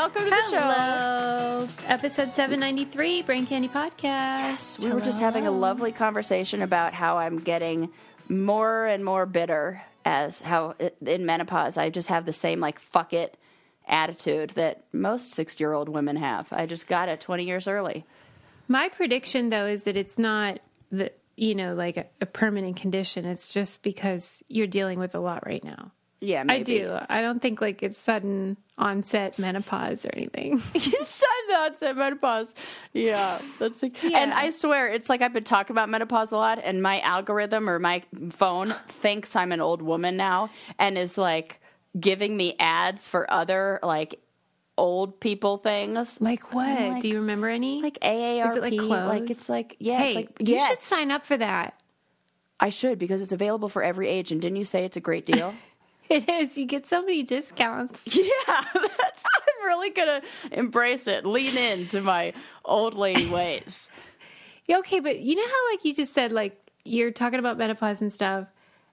welcome to the show. Hello. Episode 793, Brain Candy Podcast. Yes, we were just having a lovely conversation about how I'm getting more and more bitter as how in menopause I just have the same like fuck it attitude that most 60-year-old women have. I just got it 20 years early. My prediction, though, is that it's not like a permanent condition. It's just because you're dealing with a lot right now. Yeah, maybe. I do. I don't think like it's sudden onset menopause or anything. Sudden onset menopause. Yeah. And I swear, it's like I've been talking about menopause a lot, and my algorithm or my phone thinks I'm an old woman now and is like giving me ads for other like old people things. Like what? Like, do you remember any? Like AARP. Is it like clothes? Like it's like, yeah. Hey, it's like, you should sign up for that. I should, because it's available for every age. And didn't you say it's a great deal? It is. You get so many discounts. Yeah, I'm really going to embrace it. Lean into my old lady ways. Okay, but you know how like you just said like you're talking about menopause and stuff.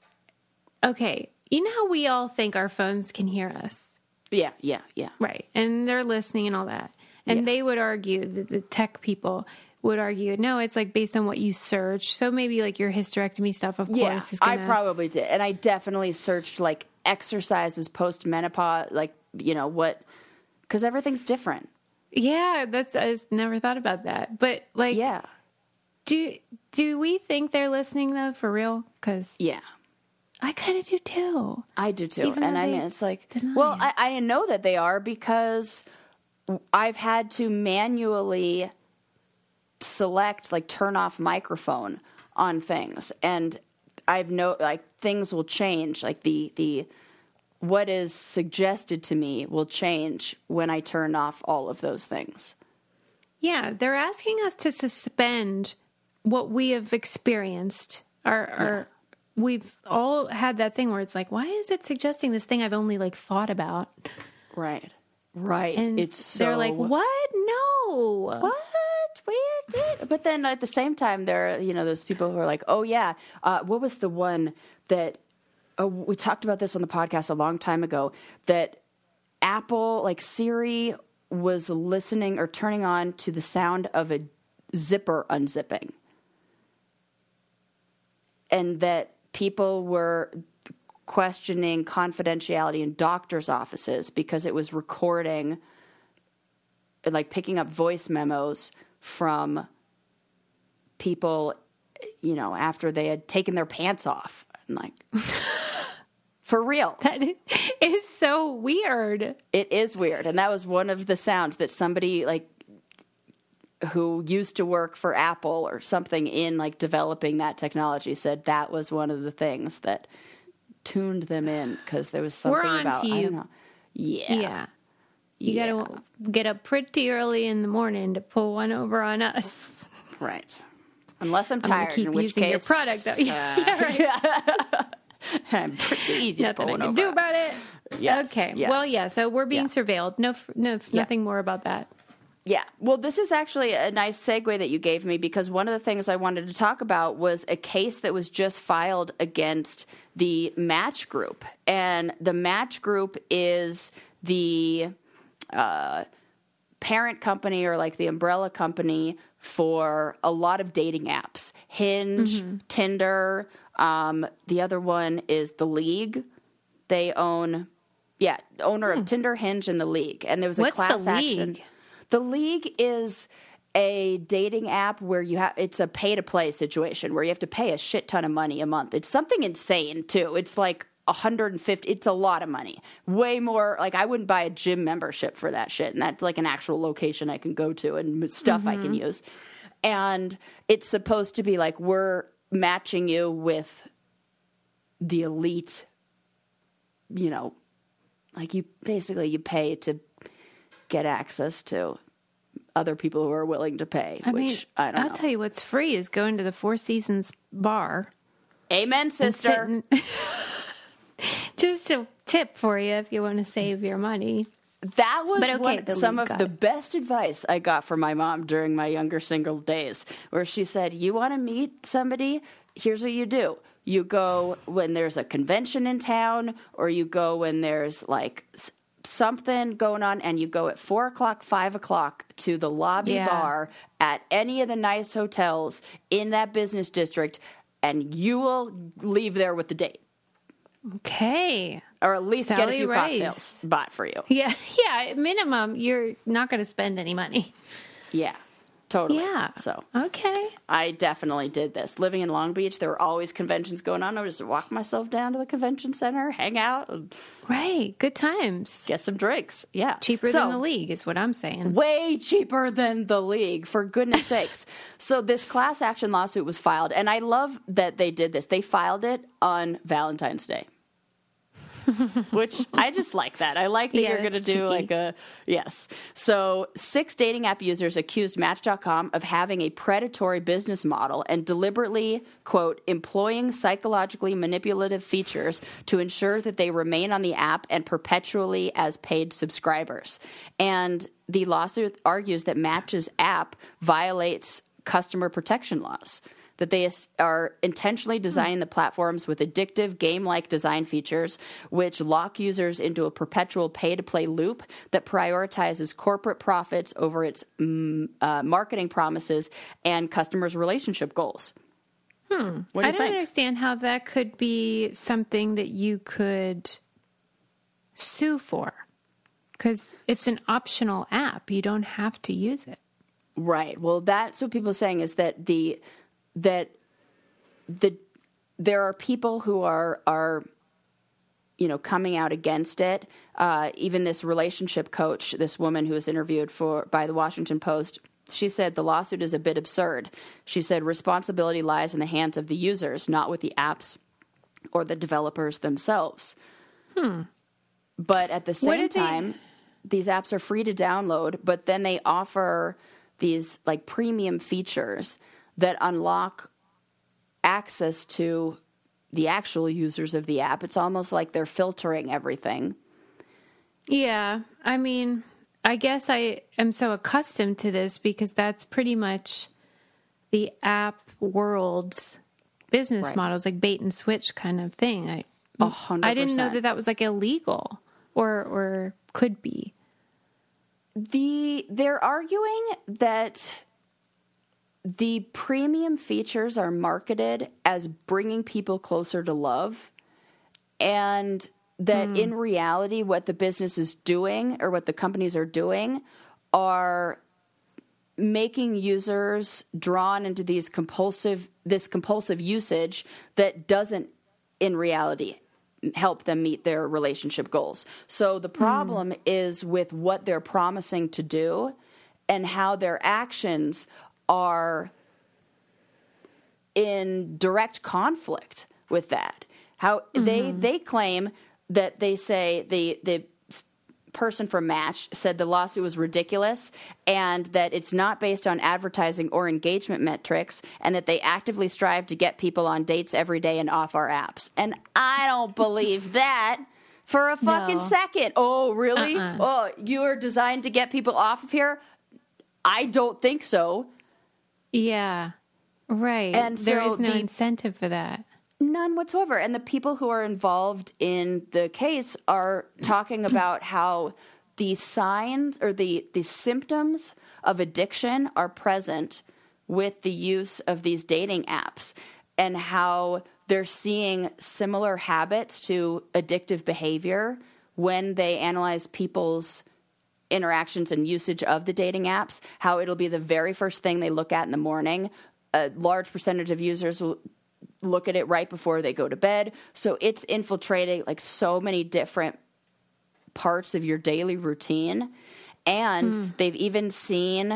Okay, you know how we all think our phones can hear us? Yeah. Right, and they're listening and all that. And they would argue, the tech people would argue, no, it's like based on what you search. So maybe like your hysterectomy stuff, of course, is going to... I probably did. And I definitely searched like exercises post-menopause, like, you know, what... Because everything's different. Yeah, I never thought about that. But like... Yeah. Do we think they're listening, though, for real? Because... Yeah. I kind of do, too. I do, too. Even and I mean, it's like... Well, I know that they are because I've had to manually select, like, turn off microphone on things. And I've things will change. Like, the what is suggested to me will change when I turn off all of those things. Yeah, they're asking us to suspend what we have experienced. We've all had that thing where it's like, why is it suggesting this thing I've only like thought about? Right. And they're like, what? No. What? Weird. But then at the same time, there are, those people who are like, oh yeah, what was the one that, we talked about this on the podcast a long time ago, that Apple, like Siri, was listening or turning on to the sound of a zipper unzipping. And that people were questioning confidentiality in doctors' offices because it was recording, like picking up voice memos from people, after they had taken their pants off. And like, for real. That is so weird. It is weird. And that was one of the sounds that somebody like who used to work for Apple or something in like developing that technology said that was one of the things that tuned them in, because there was something about, I don't know. Yeah. You got to get up pretty early in the morning to pull one over on us. Right. Unless I'm tired, keep in which using case, your product, though. Right. I'm pretty easy to pull Nothing one I over. can do about it. Yes. Okay. Yes. Well, yeah. So we're being surveilled. No, nothing more about that. Yeah. Well, this is actually a nice segue that you gave me, because one of the things I wanted to talk about was a case that was just filed against the Match Group. And the Match Group is the parent company, or like the umbrella company for a lot of dating apps. Hinge, Tinder. The other one is The League. They own, owner of Tinder, Hinge, and The League. And there was a class action. The League is a dating app where it's a pay-to-play situation where you have to pay a shit ton of money a month. It's something insane, too. It's like $150. It's a lot of money. Way more. Like, I wouldn't buy a gym membership for that shit. And that's like an actual location I can go to and stuff I can use. And it's supposed to be like, we're matching you with the elite, like you pay to get access to other people who are willing to pay, I don't know. I'll tell you what's free is going to the Four Seasons bar. Amen, sister. Just a tip for you if you want to save your money. That was some of the best advice I got from my mom during my younger single days, where she said, you want to meet somebody? Here's what you do. You go when there's a convention in town, or you go when there's like something going on and you go at 4 o'clock, 5 o'clock to the lobby bar at any of the nice hotels in that business district, and you will leave there with the date. Okay. Or at least Sally get a few Rice. cocktails bought for you. Yeah. At minimum, you're not going to spend any money. Yeah. Totally. Yeah. So okay. I definitely did this. Living in Long Beach, there were always conventions going on. I would just walk myself down to the convention center, hang out, and Right. Good times. get some drinks. Yeah. Cheaper than the league is what I'm saying. Way cheaper than the league, for goodness sakes. So this class action lawsuit was filed, and I love that they did this. They filed it on Valentine's Day. Which I just like that. I like that you're going to do cheeky. yes. So 6 dating app users accused Match.com of having a predatory business model and deliberately, quote, employing psychologically manipulative features to ensure that they remain on the app and perpetually as paid subscribers. And the lawsuit argues that Match's app violates customer protection laws, that they are intentionally designing the platforms with addictive game-like design features, which lock users into a perpetual pay-to-play loop that prioritizes corporate profits over its marketing promises and customers' relationship goals. What do you I don't think? understand how that could be something that you could sue for, because it's an optional app. You don't have to use it. Right. Well, that's what people are saying, is that there are people who are coming out against it. Even this relationship coach, this woman who was interviewed by the Washington Post, she said the lawsuit is a bit absurd. She said responsibility lies in the hands of the users, not with the apps or the developers themselves. But at the same time, these apps are free to download, but then they offer these like premium features that unlock access to the actual users of the app. It's almost like they're filtering everything. Yeah. I mean, I guess I am so accustomed to this because that's pretty much the app world's business models, like bait and switch kind of thing. 100%. I didn't know that was like illegal or could be. They're arguing that the premium features are marketed as bringing people closer to love, and that in reality, what the business is doing or what the companies are doing are making users drawn into this compulsive usage that doesn't in reality help them meet their relationship goals. So the problem is with what they're promising to do and how their actions are in direct conflict with that. How they claim that they say the person from Match said the lawsuit was ridiculous and that it's not based on advertising or engagement metrics, and that they actively strive to get people on dates every day and off our apps. And I don't believe that for a fucking second. Oh, really? Oh, you are designed to get people off of here? I don't think so. Yeah, right. And there is no incentive for that. None whatsoever. And the people who are involved in the case are talking about how the signs or the symptoms of addiction are present with the use of these dating apps, and how they're seeing similar habits to addictive behavior when they analyze people's interactions and usage of the dating apps, how it'll be the very first thing they look at in the morning. A large percentage of users will look at it right before they go to bed. So it's infiltrating like so many different parts of your daily routine. And they've even seen,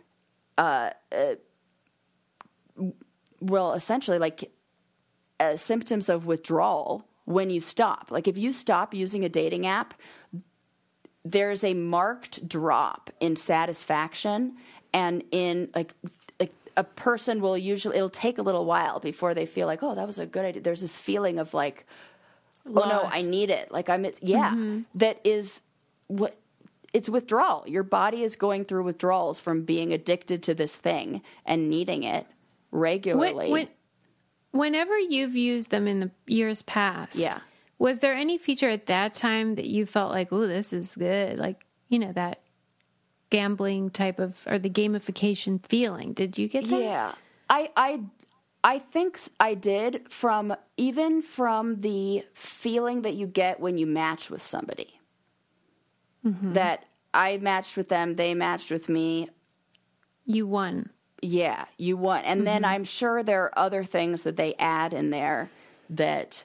essentially like symptoms of withdrawal when you stop. Like if you stop using a dating app, there's a marked drop in satisfaction, and in like a person will usually, it'll take a little while before they feel like, oh, that was a good idea. There's this feeling of like, oh no, I need it. Like that is what it's withdrawal. Your body is going through withdrawals from being addicted to this thing and needing it regularly. Whenever you've used them in the years past, Was there any feature at that time that you felt like, oh, this is good? Like, that gambling type of, or the gamification feeling. Did you get that? Yeah. I think I did from the feeling that you get when you match with somebody. Mm-hmm. That I matched with them, they matched with me. You won. Yeah, you won. And then I'm sure there are other things that they add in there that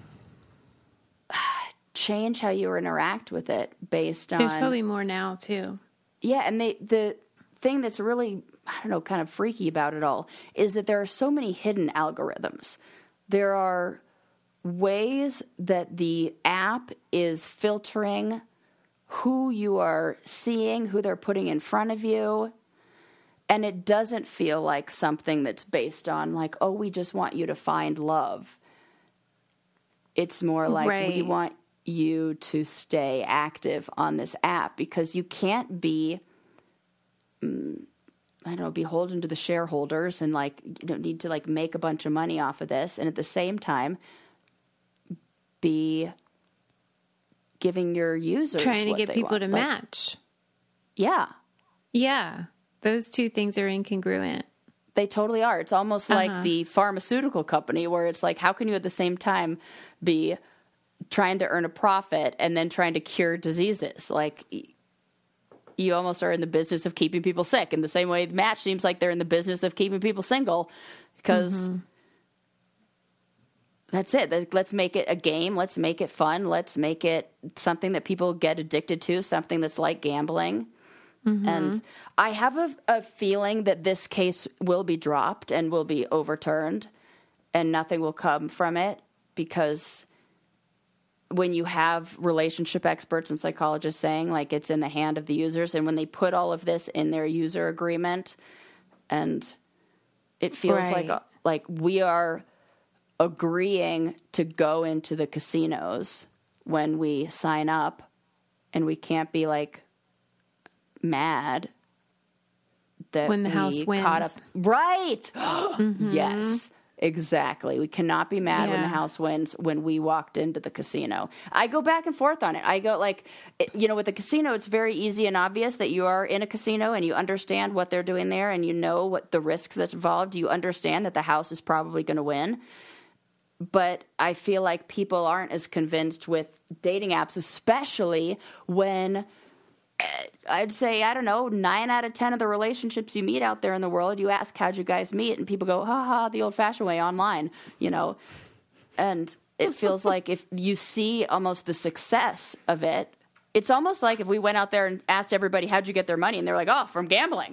change how you interact with it based on... There's probably more now, too. Yeah, and the thing that's really, kind of freaky about it all is that there are so many hidden algorithms. There are ways that the app is filtering who you are seeing, who they're putting in front of you, and it doesn't feel like something that's based on, like, oh, we just want you to find love. It's more like we want you to stay active on this app because you can't be, beholden to the shareholders and you don't need to make a bunch of money off of this. And at the same time, be giving your users trying to what get they people want. to match. Yeah. Yeah. Those two things are incongruent. They totally are. It's almost like the pharmaceutical company where it's like, how can you at the same time be trying to earn a profit and then trying to cure diseases? Like, you almost are in the business of keeping people sick in the same way Match seems like they're in the business of keeping people single because that's it. Let's make it a game. Let's make it fun. Let's make it something that people get addicted to, something that's like gambling. And I have a feeling that this case will be dropped and will be overturned and nothing will come from it because when you have relationship experts and psychologists saying it's in the hand of the users, and when they put all of this in their user agreement, and it feels like we are agreeing to go into the casinos when we sign up, and we can't be mad that when the house wins. Caught up. Right. Yes, exactly. We cannot be mad when the house wins when we walked into the casino. I go back and forth on it. I go with the casino, it's very easy and obvious that you are in a casino and you understand what they're doing there and you know what the risks that's involved. You understand that the house is probably going to win. But I feel like people aren't as convinced with dating apps, especially when I'd say, 9 out of 10 of the relationships you meet out there in the world, you ask, how'd you guys meet? And people go, the old-fashioned way online, And it feels like if you see almost the success of it, it's almost like if we went out there and asked everybody, how'd you get their money? And they're like, from gambling.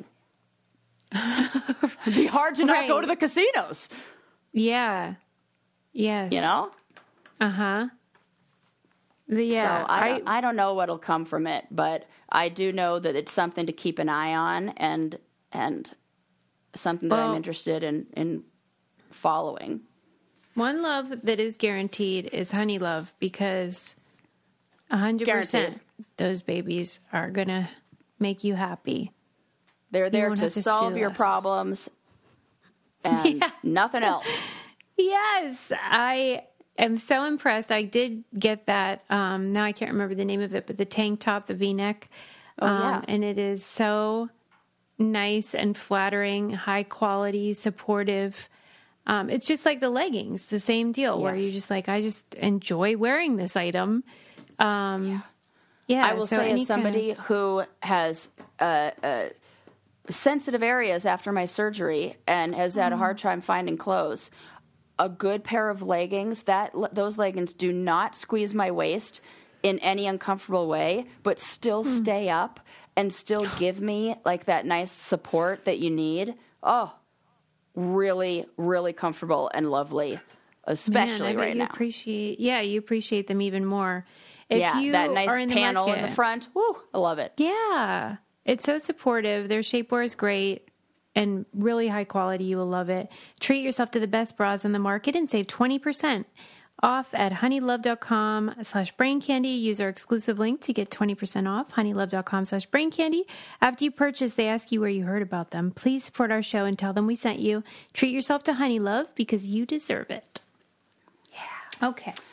It'd be hard to not go to the casinos. Yeah. Yes. Uh-huh. Yeah. So I don't know what'll come from it, but I do know that it's something to keep an eye on and something that I'm interested in following. One love that is guaranteed is Honey Love because 100% those babies are going to make you happy. They're there to solve your problems and nothing else. Yes, I am so impressed. I did get that. Now I can't remember the name of it, but the tank top, the V-neck. And it is so nice and flattering, high quality, supportive. It's just like the leggings, the same deal where you just I just enjoy wearing this item. I will say as somebody who has sensitive areas after my surgery and has had a hard time finding clothes, a good pair of leggings, those leggings do not squeeze my waist in any uncomfortable way, but still stay up and still give me that nice support that you need. Oh, really, really comfortable and lovely, especially right now. You appreciate them even more. If that nice panel in the front. Woo, I love it. Yeah, it's so supportive. Their shapewear is great. And really high quality. You will love it. Treat yourself to the best bras in the market and save 20% off at honeylove.com/braincandy. Use our exclusive link to get 20% off, honeylove.com/braincandy. After you purchase, they ask you where you heard about them. Please support our show and tell them we sent you. Treat yourself to Honey Love because you deserve it. Yeah. Okay.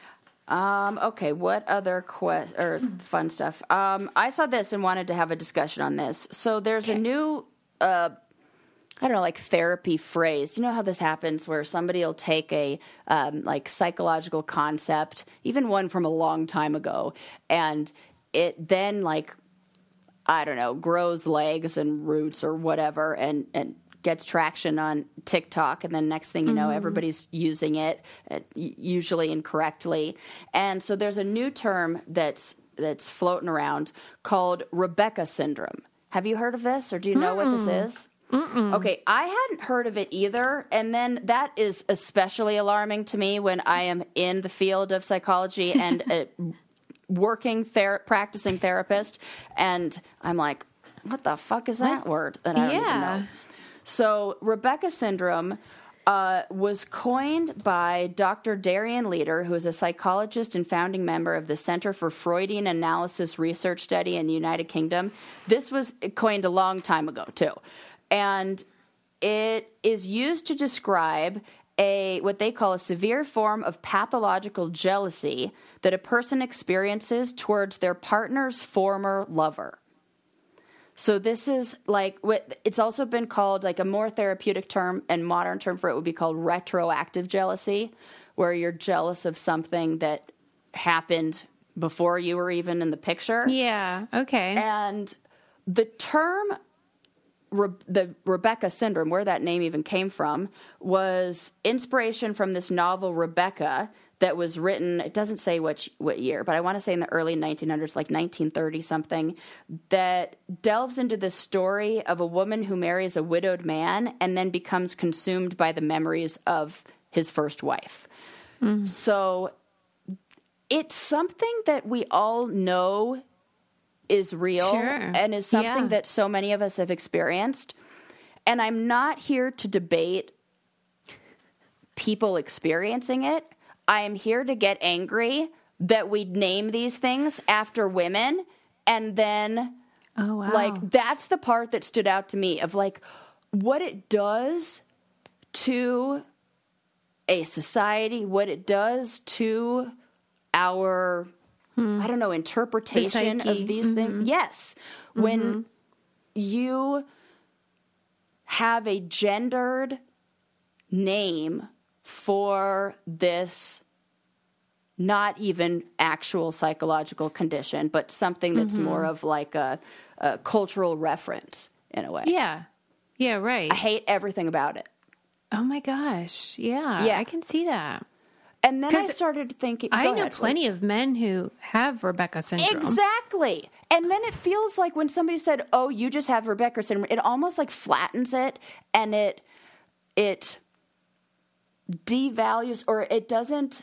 Okay, what other fun stuff? I saw this and wanted to have a discussion on this. So there's a new, I don't know, like therapy phrase. You know how this happens where somebody will take a like psychological concept, even one from a long time ago, and it then like, I don't know, grows legs and roots or whatever and gets traction on TikTok, and then next thing you know, everybody's using it, usually incorrectly. And so there's a new term that's floating around called Rebecca syndrome. Have you heard of this, or do you know what this is? Okay, I hadn't heard of it either, and then that is especially alarming to me when I am in the field of psychology and a practicing therapist, and I'm like, what the fuck is that word that I don't even know? So Rebecca syndrome was coined by Dr. Darian Leader, who is a psychologist and founding member of the Center for Freudian Analysis Research Study in the United Kingdom. This was coined a long time ago, too. And it is used to describe what they call a severe form of pathological jealousy that a person experiences towards their partner's former lover. So this is like it's also been called, like a more therapeutic term and modern term for it would be called retroactive jealousy, where you're jealous of something that happened before you were even in the picture. Yeah, okay. And the term, the Rebecca syndrome, where that name even came from, was inspiration from this novel Rebecca that was written, it doesn't say what year, but I want to say in the early 1900s, like 1930 something, that delves into the story of a woman who marries a widowed man and then becomes consumed by the memories of his first wife. Mm. So it's something that we all know is real and is something that so many of us have experienced. And I'm not here to debate people experiencing it. I am here to get angry that we name these things after women, and then, like, that's the part that stood out to me of, like, what it does to a society, what it does to our, I don't know, interpretation of these things. Yes. When you have a gendered name for this not even actual psychological condition, but something that's more of like a cultural reference in a way. Yeah. Yeah, right. I hate everything about it. Oh my gosh. Yeah. I can see that. And then I started thinking, I know plenty of men who have Rebecca syndrome. Exactly. And then it feels like when somebody said, oh, you just have Rebecca syndrome, it almost like flattens it, and it devalues, or it doesn't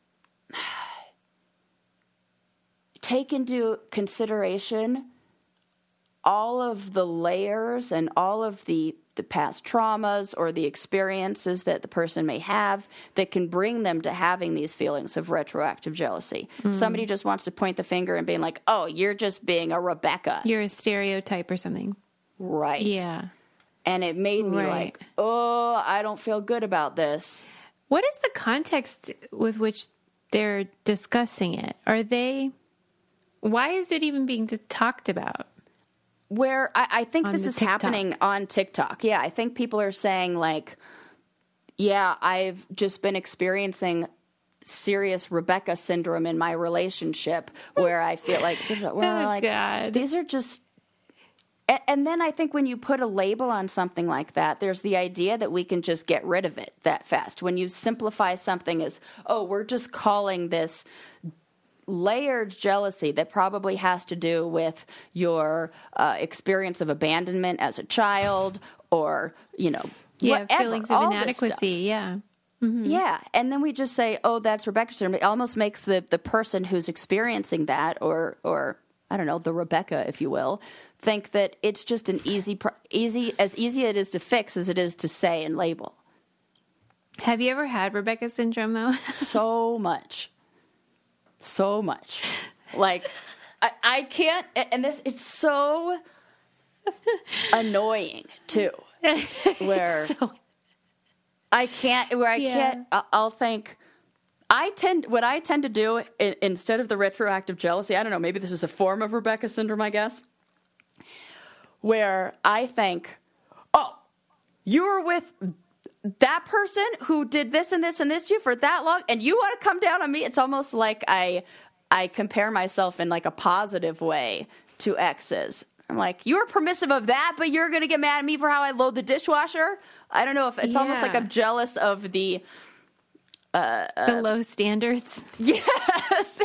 take into consideration all of the layers and all of the past traumas or the experiences that the person may have that can bring them to having these feelings of retroactive jealousy. Somebody just wants to point the finger and being like, oh, you're just being a Rebecca. You're a stereotype or something. Right. Yeah. And it made me like, oh, I don't feel good about this. What is the context with which they're discussing it? Why is it even being talked about? Where I think this is TikTok. happening on TikTok. Yeah, I think people are saying like, yeah, I've just been experiencing serious Rebecca syndrome in my relationship where I feel like, God. These are just... And then I think when you put a label on something like that, there's the idea that we can just get rid of it that fast. When you simplify something as, oh, we're just calling this layered jealousy that probably has to do with your experience of abandonment as a child, or, whatever, feelings of inadequacy. Yeah. Mm-hmm. Yeah. And then we just say, oh, that's Rebecca syndrome. It almost makes the person who's experiencing that, or I don't know, the Rebecca, if you will, think that it's just an easy it is to fix as it is to say and label. Have you ever had Rebecca syndrome, though? So much. Like, I can't, and it's so annoying, too, where I can't, I'll think, what I tend to do instead of the retroactive jealousy, I don't know, maybe this is a form of Rebecca syndrome, I guess, where I think, oh, you were with that person who did this and this and this to you for that long, and you want to come down on me? It's almost like I compare myself in like a positive way to exes. I'm like, you were permissive of that, but you're going to get mad at me for how I load the dishwasher? I don't know if it's almost like I'm jealous of the low standards. Yes.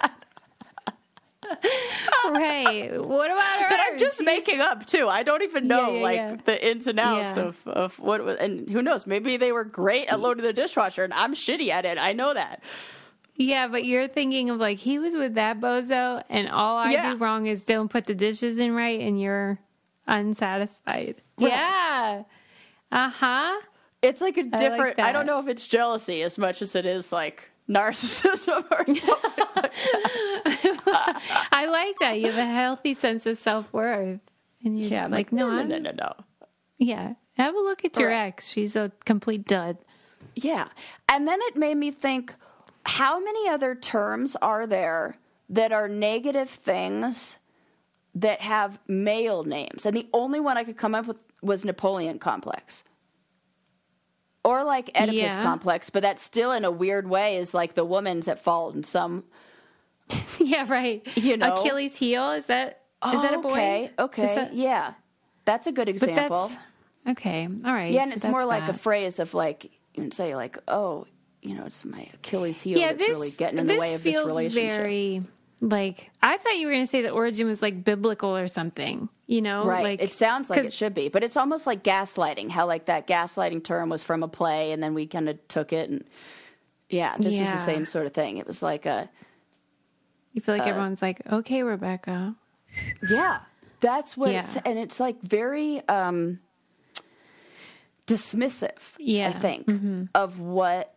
Right. What about her? But I'm just making up too. I don't even know the ins and outs of what it was. And who knows? Maybe they were great at loading the dishwasher and I'm shitty at it. I know that. Yeah, but you're thinking of like, he was with that bozo and all I do wrong is don't put the dishes in right and you're unsatisfied. Right. Yeah. Uh-huh. It's like a different, I don't know if it's jealousy as much as it is like narcissism or something like that. I like that. You have a healthy sense of self-worth. And you're just like, no. Yeah. Have a look at your ex. She's a complete dud. Yeah. And then it made me think, how many other terms are there that are negative things that have male names? And the only one I could come up with was Napoleon complex. Or like Oedipus complex, but that still in a weird way is like the woman's at fault in some. Yeah, right. You know, Achilles heel, is that a boy? Okay. Yeah. That's a good example. Okay. All right. Yeah, and it's more like a phrase of like, you can say like, oh, you know, it's my Achilles heel that's really getting in the way of this relationship. This feels very, like, I thought you were going to say the origin was like biblical or something, you know? Right. Like, it sounds like it should be, but it's almost like gaslighting, how like that gaslighting term was from a play and then we kind of took it and this was the same sort of thing. It was like you feel like everyone's like, okay, Rebecca. Yeah. That's what and it's like very dismissive, I think, of what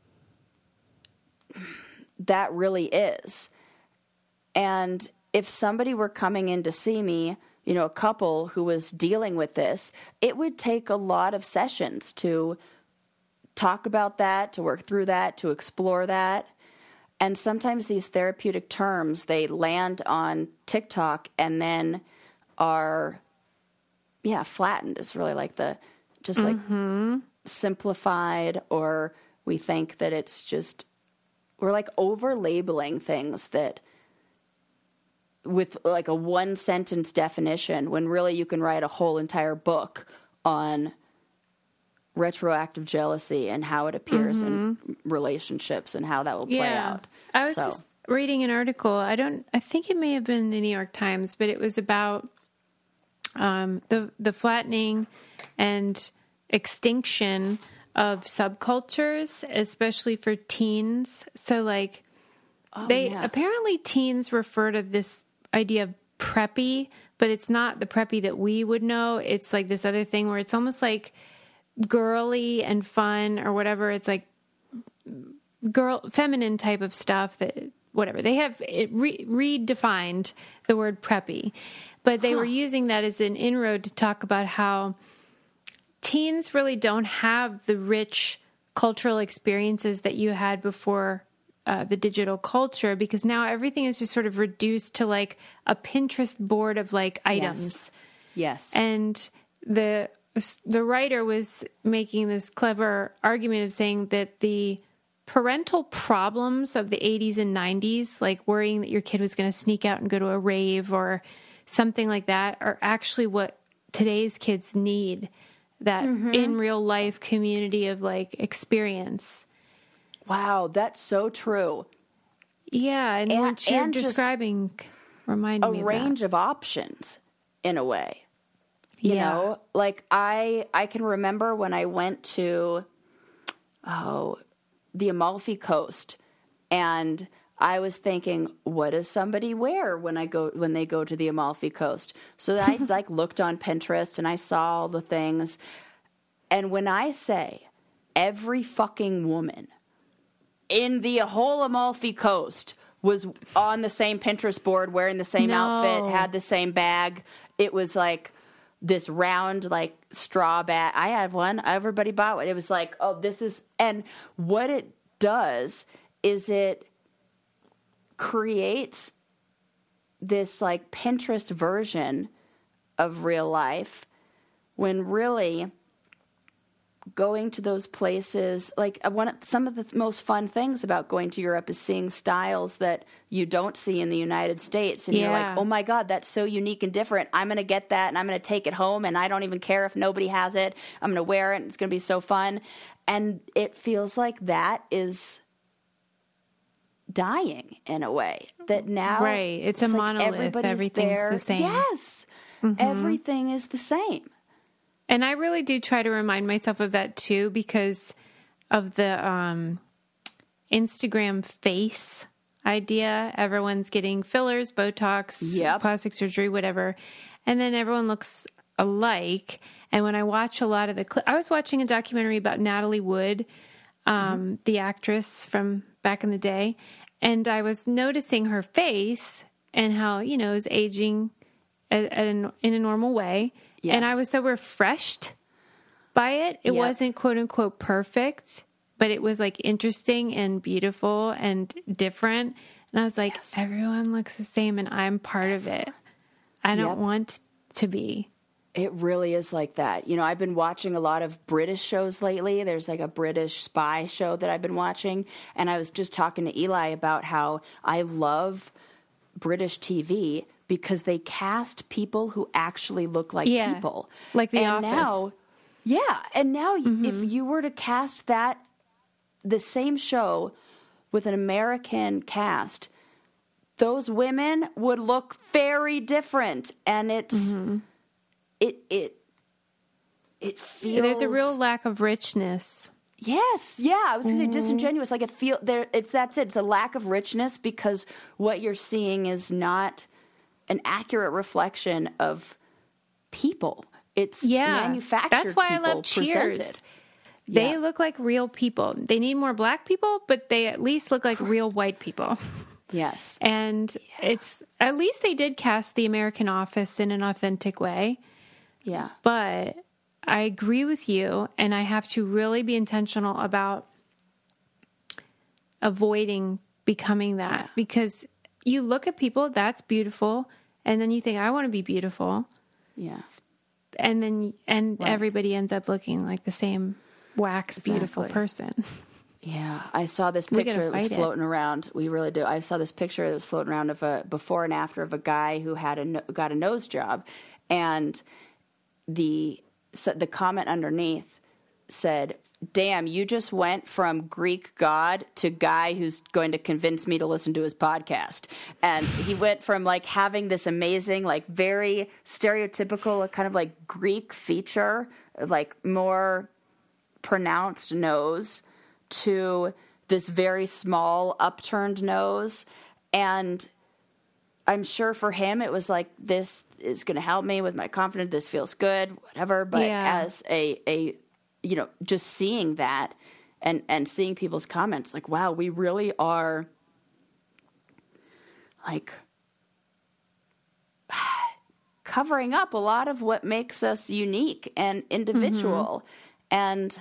that really is. And if somebody were coming in to see me, you know, a couple who was dealing with this, it would take a lot of sessions to talk about that, to work through that, to explore that. And sometimes these therapeutic terms, they land on TikTok and then are, flattened. It's really like like simplified, or we think that it's just, we're like over labeling things that with like a one sentence definition when really you can write a whole entire book on retroactive jealousy and how it appears in relationships and how that will play out. I was just reading an article. I think it may have been the New York Times, but it was about the flattening and extinction of subcultures, especially for teens. So like apparently teens refer to this idea of preppy, but it's not the preppy that we would know. It's like this other thing where it's almost like girly and fun or whatever. It's like feminine type of stuff that whatever. They have redefined the word preppy, but they were using that as an inroad to talk about how teens really don't have the rich cultural experiences that you had before the digital culture, because now everything is just sort of reduced to like a Pinterest board of like items. Yes. And the writer was making this clever argument of saying that the parental problems of the 80s and 90s, like worrying that your kid was going to sneak out and go to a rave or something like that, are actually what today's kids need. That in real life community of like experience. Wow, that's so true. Yeah, and what you're describing reminded me of a range of options in a way. You know, like I can remember when I went to the Amalfi Coast, and I was thinking, what does somebody wear when they go to the Amalfi Coast? So I like looked on Pinterest and I saw all the things. And when I say every fucking woman in the whole Amalfi Coast was on the same Pinterest board, wearing the same outfit, had the same bag, it was like this round, like straw bag. I had one. Everybody bought one. It was like, oh, this is, and what it does is it creates this like Pinterest version of real life when really going to those places, like some of the most fun things about going to Europe is seeing styles that you don't see in the United States. And you're like, oh my God, that's so unique and different. I'm going to get that and I'm going to take it home and I don't even care if nobody has it. I'm going to wear it and it's going to be so fun. And it feels like that is dying in a way that now. Right. It's a monolith. Like everything's the same. Yes. Everything is the same. And I really do try to remind myself of that too, because of the Instagram face idea. Everyone's getting fillers, Botox, plastic surgery, whatever. And then everyone looks alike. And when I watch a lot of I was watching a documentary about Natalie Wood, the actress from back in the day. And I was noticing her face and how, you know, it was aging in a normal way. Yes. And I was so refreshed by it. It wasn't quote unquote perfect, but it was like interesting and beautiful and different. And I was like, everyone looks the same and I'm part of it. I don't want to be. It really is like that. You know, I've been watching a lot of British shows lately. There's like a British spy show that I've been watching. And I was just talking to Eli about how I love British TV because they cast people who actually look like people. Like The Office. And now if you were to cast the same show with an American cast, those women would look very different. And it's, it feels... There's a real lack of richness. Yes. Yeah. I was going to say disingenuous. Like that's it. It's a lack of richness because what you're seeing is not an accurate reflection of people. It's manufactured. That's why I love Cheers. Presented. They look like real people. They need more black people, but they at least look like real white people. Yes. And it's at least they did cast the American Office in an authentic way. Yeah. But I agree with you, and I have to really be intentional about avoiding becoming that because you look at people, that's beautiful, and then you think, I want to be beautiful. Yeah. And then everybody ends up looking like the same beautiful person. Yeah. I saw this picture that was floating around. We really do. I saw this picture that was floating around of a before and after of a guy who got a nose job, and the comment underneath said, damn, you just went from Greek god to guy who's going to convince me to listen to his podcast. And he went from like having this amazing, like very stereotypical kind of like Greek feature, like more pronounced nose, to this very small upturned nose. And I'm sure for him it was like, this is going to help me with my confidence. This feels good, whatever. But as a you know, just seeing that and seeing people's comments, like, wow, we really are like covering up a lot of what makes us unique and individual. And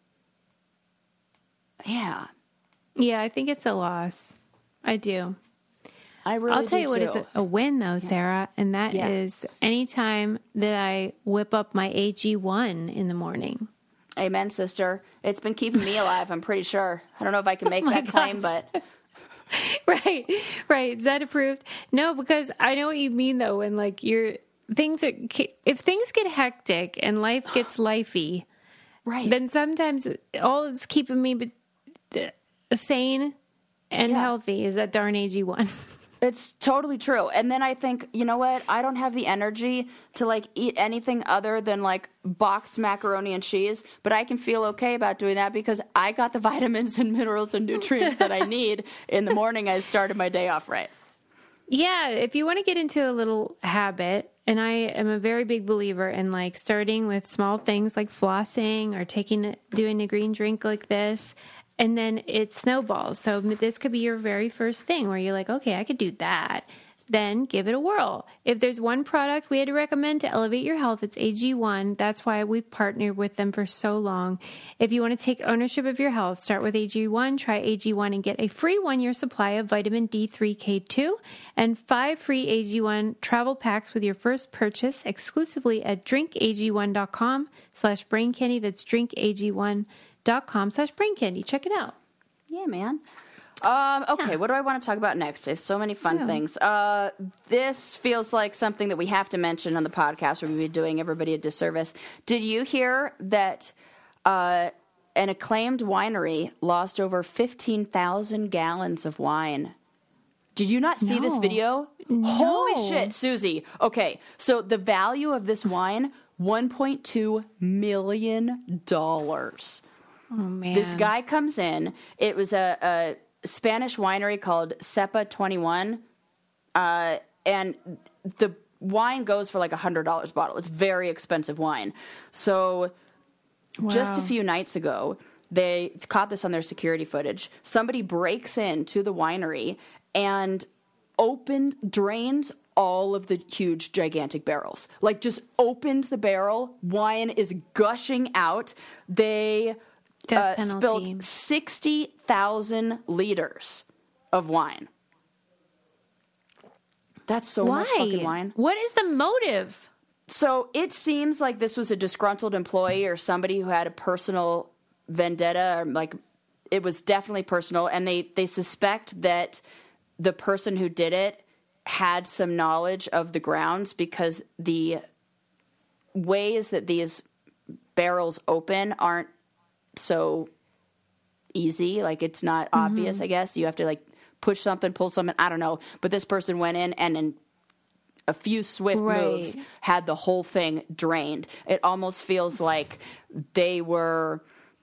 yeah, I think it's a loss. I do. I'll tell you what is a win, though, Sarah, and that is anytime that I whip up my AG1 in the morning. Amen, sister. It's been keeping me alive, I'm pretty sure. I don't know if I can make that claim, but... Right. Is that approved? No, because I know what you mean, though, when, like, if things get hectic and life gets lifey, right, then sometimes all that's keeping me sane and healthy is that darn AG1. It's totally true. And then I think, you know what? I don't have the energy to like eat anything other than like boxed macaroni and cheese, but I can feel okay about doing that because I got the vitamins and minerals and nutrients that I need in the morning. I started my day off right. Yeah. If you want to get into a little habit, and I am a very big believer in like starting with small things like flossing or doing a green drink like this. And then it snowballs. So this could be your very first thing where you're like, okay, I could do that. then give it a whirl. If there's one product we had to recommend to elevate your health, it's AG1. That's why we've partnered with them for so long. If you want to take ownership of your health, start with AG1. Try AG1 and get a free 1-year supply of vitamin D3K2 and 5 free AG1 travel packs with your first purchase exclusively at drinkag1.com/braincandy. That's drinkag1.com/braincandy. Check it out. Yeah, man. Okay, what do I want to talk about next? I have so many fun things. This feels like something that we have to mention on the podcast, or we'd be doing everybody a disservice. Did you hear that an acclaimed winery lost over 15,000 gallons of wine? Did you not see this video? No. Holy shit, Susie. Okay, so the value of this wine, $1.2 million. Oh, man. This guy comes in. It was a Spanish winery called Cepa 21, and the wine goes for like $100 a bottle. It's very expensive wine. So just a few nights ago, they caught this on their security footage. Somebody breaks into the winery and drains all of the huge, gigantic barrels. Like, just opens the barrel. Wine is gushing out. They spilled 60,000 liters of wine. That's so much fucking wine. What is the motive? So it seems like this was a disgruntled employee or somebody who had a personal vendetta, or like it was definitely personal, and they suspect that the person who did it had some knowledge of the grounds, because the ways that these barrels open aren't so easy. Like, it's not obvious, I guess. You have to like push something, pull something, I don't know. But this person went in and in a few swift moves had the whole thing drained. It almost feels like they were,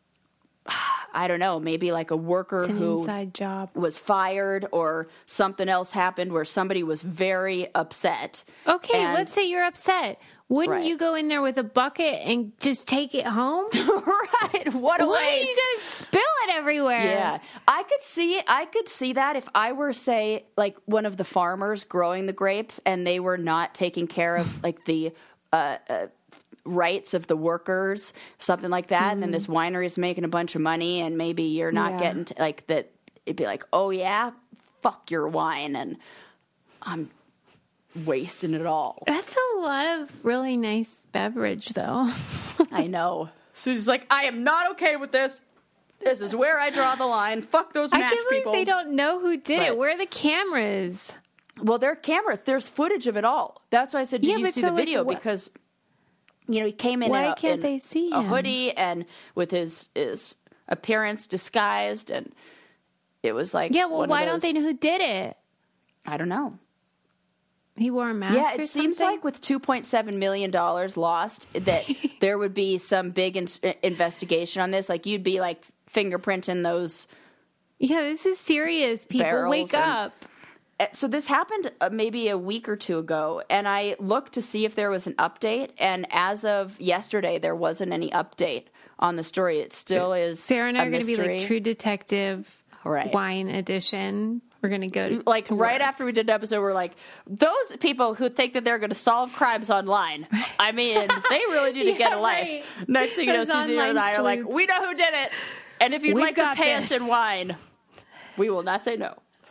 I don't know, maybe like a worker who inside job was fired, or something else happened where somebody was very upset. Okay, let's say you're upset. Wouldn't you go in there with a bucket and just take it home? Right. What a Why waste. are you going to spill it everywhere? Yeah. I could see that if I were, say, like one of the farmers growing the grapes, and they were not taking care of like the rights of the workers, something like that. And then this winery is making a bunch of money, and maybe you're not getting to, like that. It'd be like, oh yeah, fuck your wine. And I'm wasting it all. That's a lot of really nice beverage, though. I know. Susie's like, I am not okay with this. This is where I draw the line. Fuck those match I can't believe people. they don't know who did it. Where are the cameras? Well, there are cameras. There's footage of it all. That's why I said, did you see the video? Because, you know, he came in Why can't they see a him? hoodie and with his appearance disguised, and it was like, yeah, well, why don't they know who did it? I don't know. He wore a mask. Yeah, it seems like with $2.7 million lost, that there would be some big investigation on this. Like, you'd be like fingerprinting those. Yeah, this is serious. People, wake up. So this happened maybe a week or two ago, and I looked to see if there was an update. And as of yesterday, there wasn't any update on the story. It still is. Sarah and I are going to be like True Detective, wine edition. We're going to go like right after we did an episode, we're like, those people who think that they're going to solve crimes online, I mean, they really need to get a life. Right. Next thing you know, Susie and I are like, we know who did it. And if you'd like to pay us in wine, we will not say no.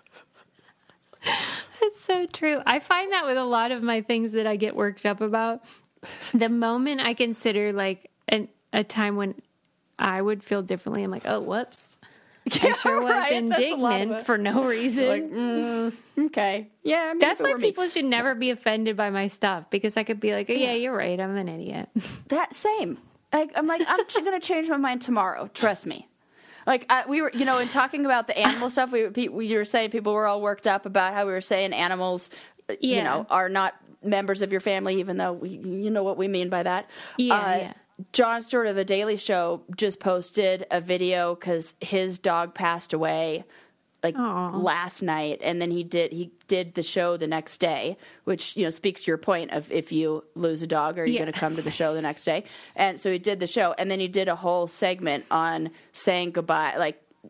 That's so true. I find that with a lot of my things that I get worked up about. The moment I consider like a time when I would feel differently, I'm like, oh, whoops. I sure was indignant for no reason. Like, okay. Yeah. I mean, that's why people should never be offended by my stuff, because I could be like, oh, yeah, you're right. I'm an idiot. That same. I'm like, I'm going to change my mind tomorrow. Trust me. Like, we were, you know, in talking about the animal stuff, we were saying people were all worked up about how we were saying animals, you know, are not members of your family, even though you know what we mean by that. Yeah. Jon Stewart of The Daily Show just posted a video because his dog passed away like last night, and then he did the show the next day, which, you know, speaks to your point of if you lose a dog, are you going to come to the show the next day? And so he did the show, and then he did a whole segment on saying goodbye, like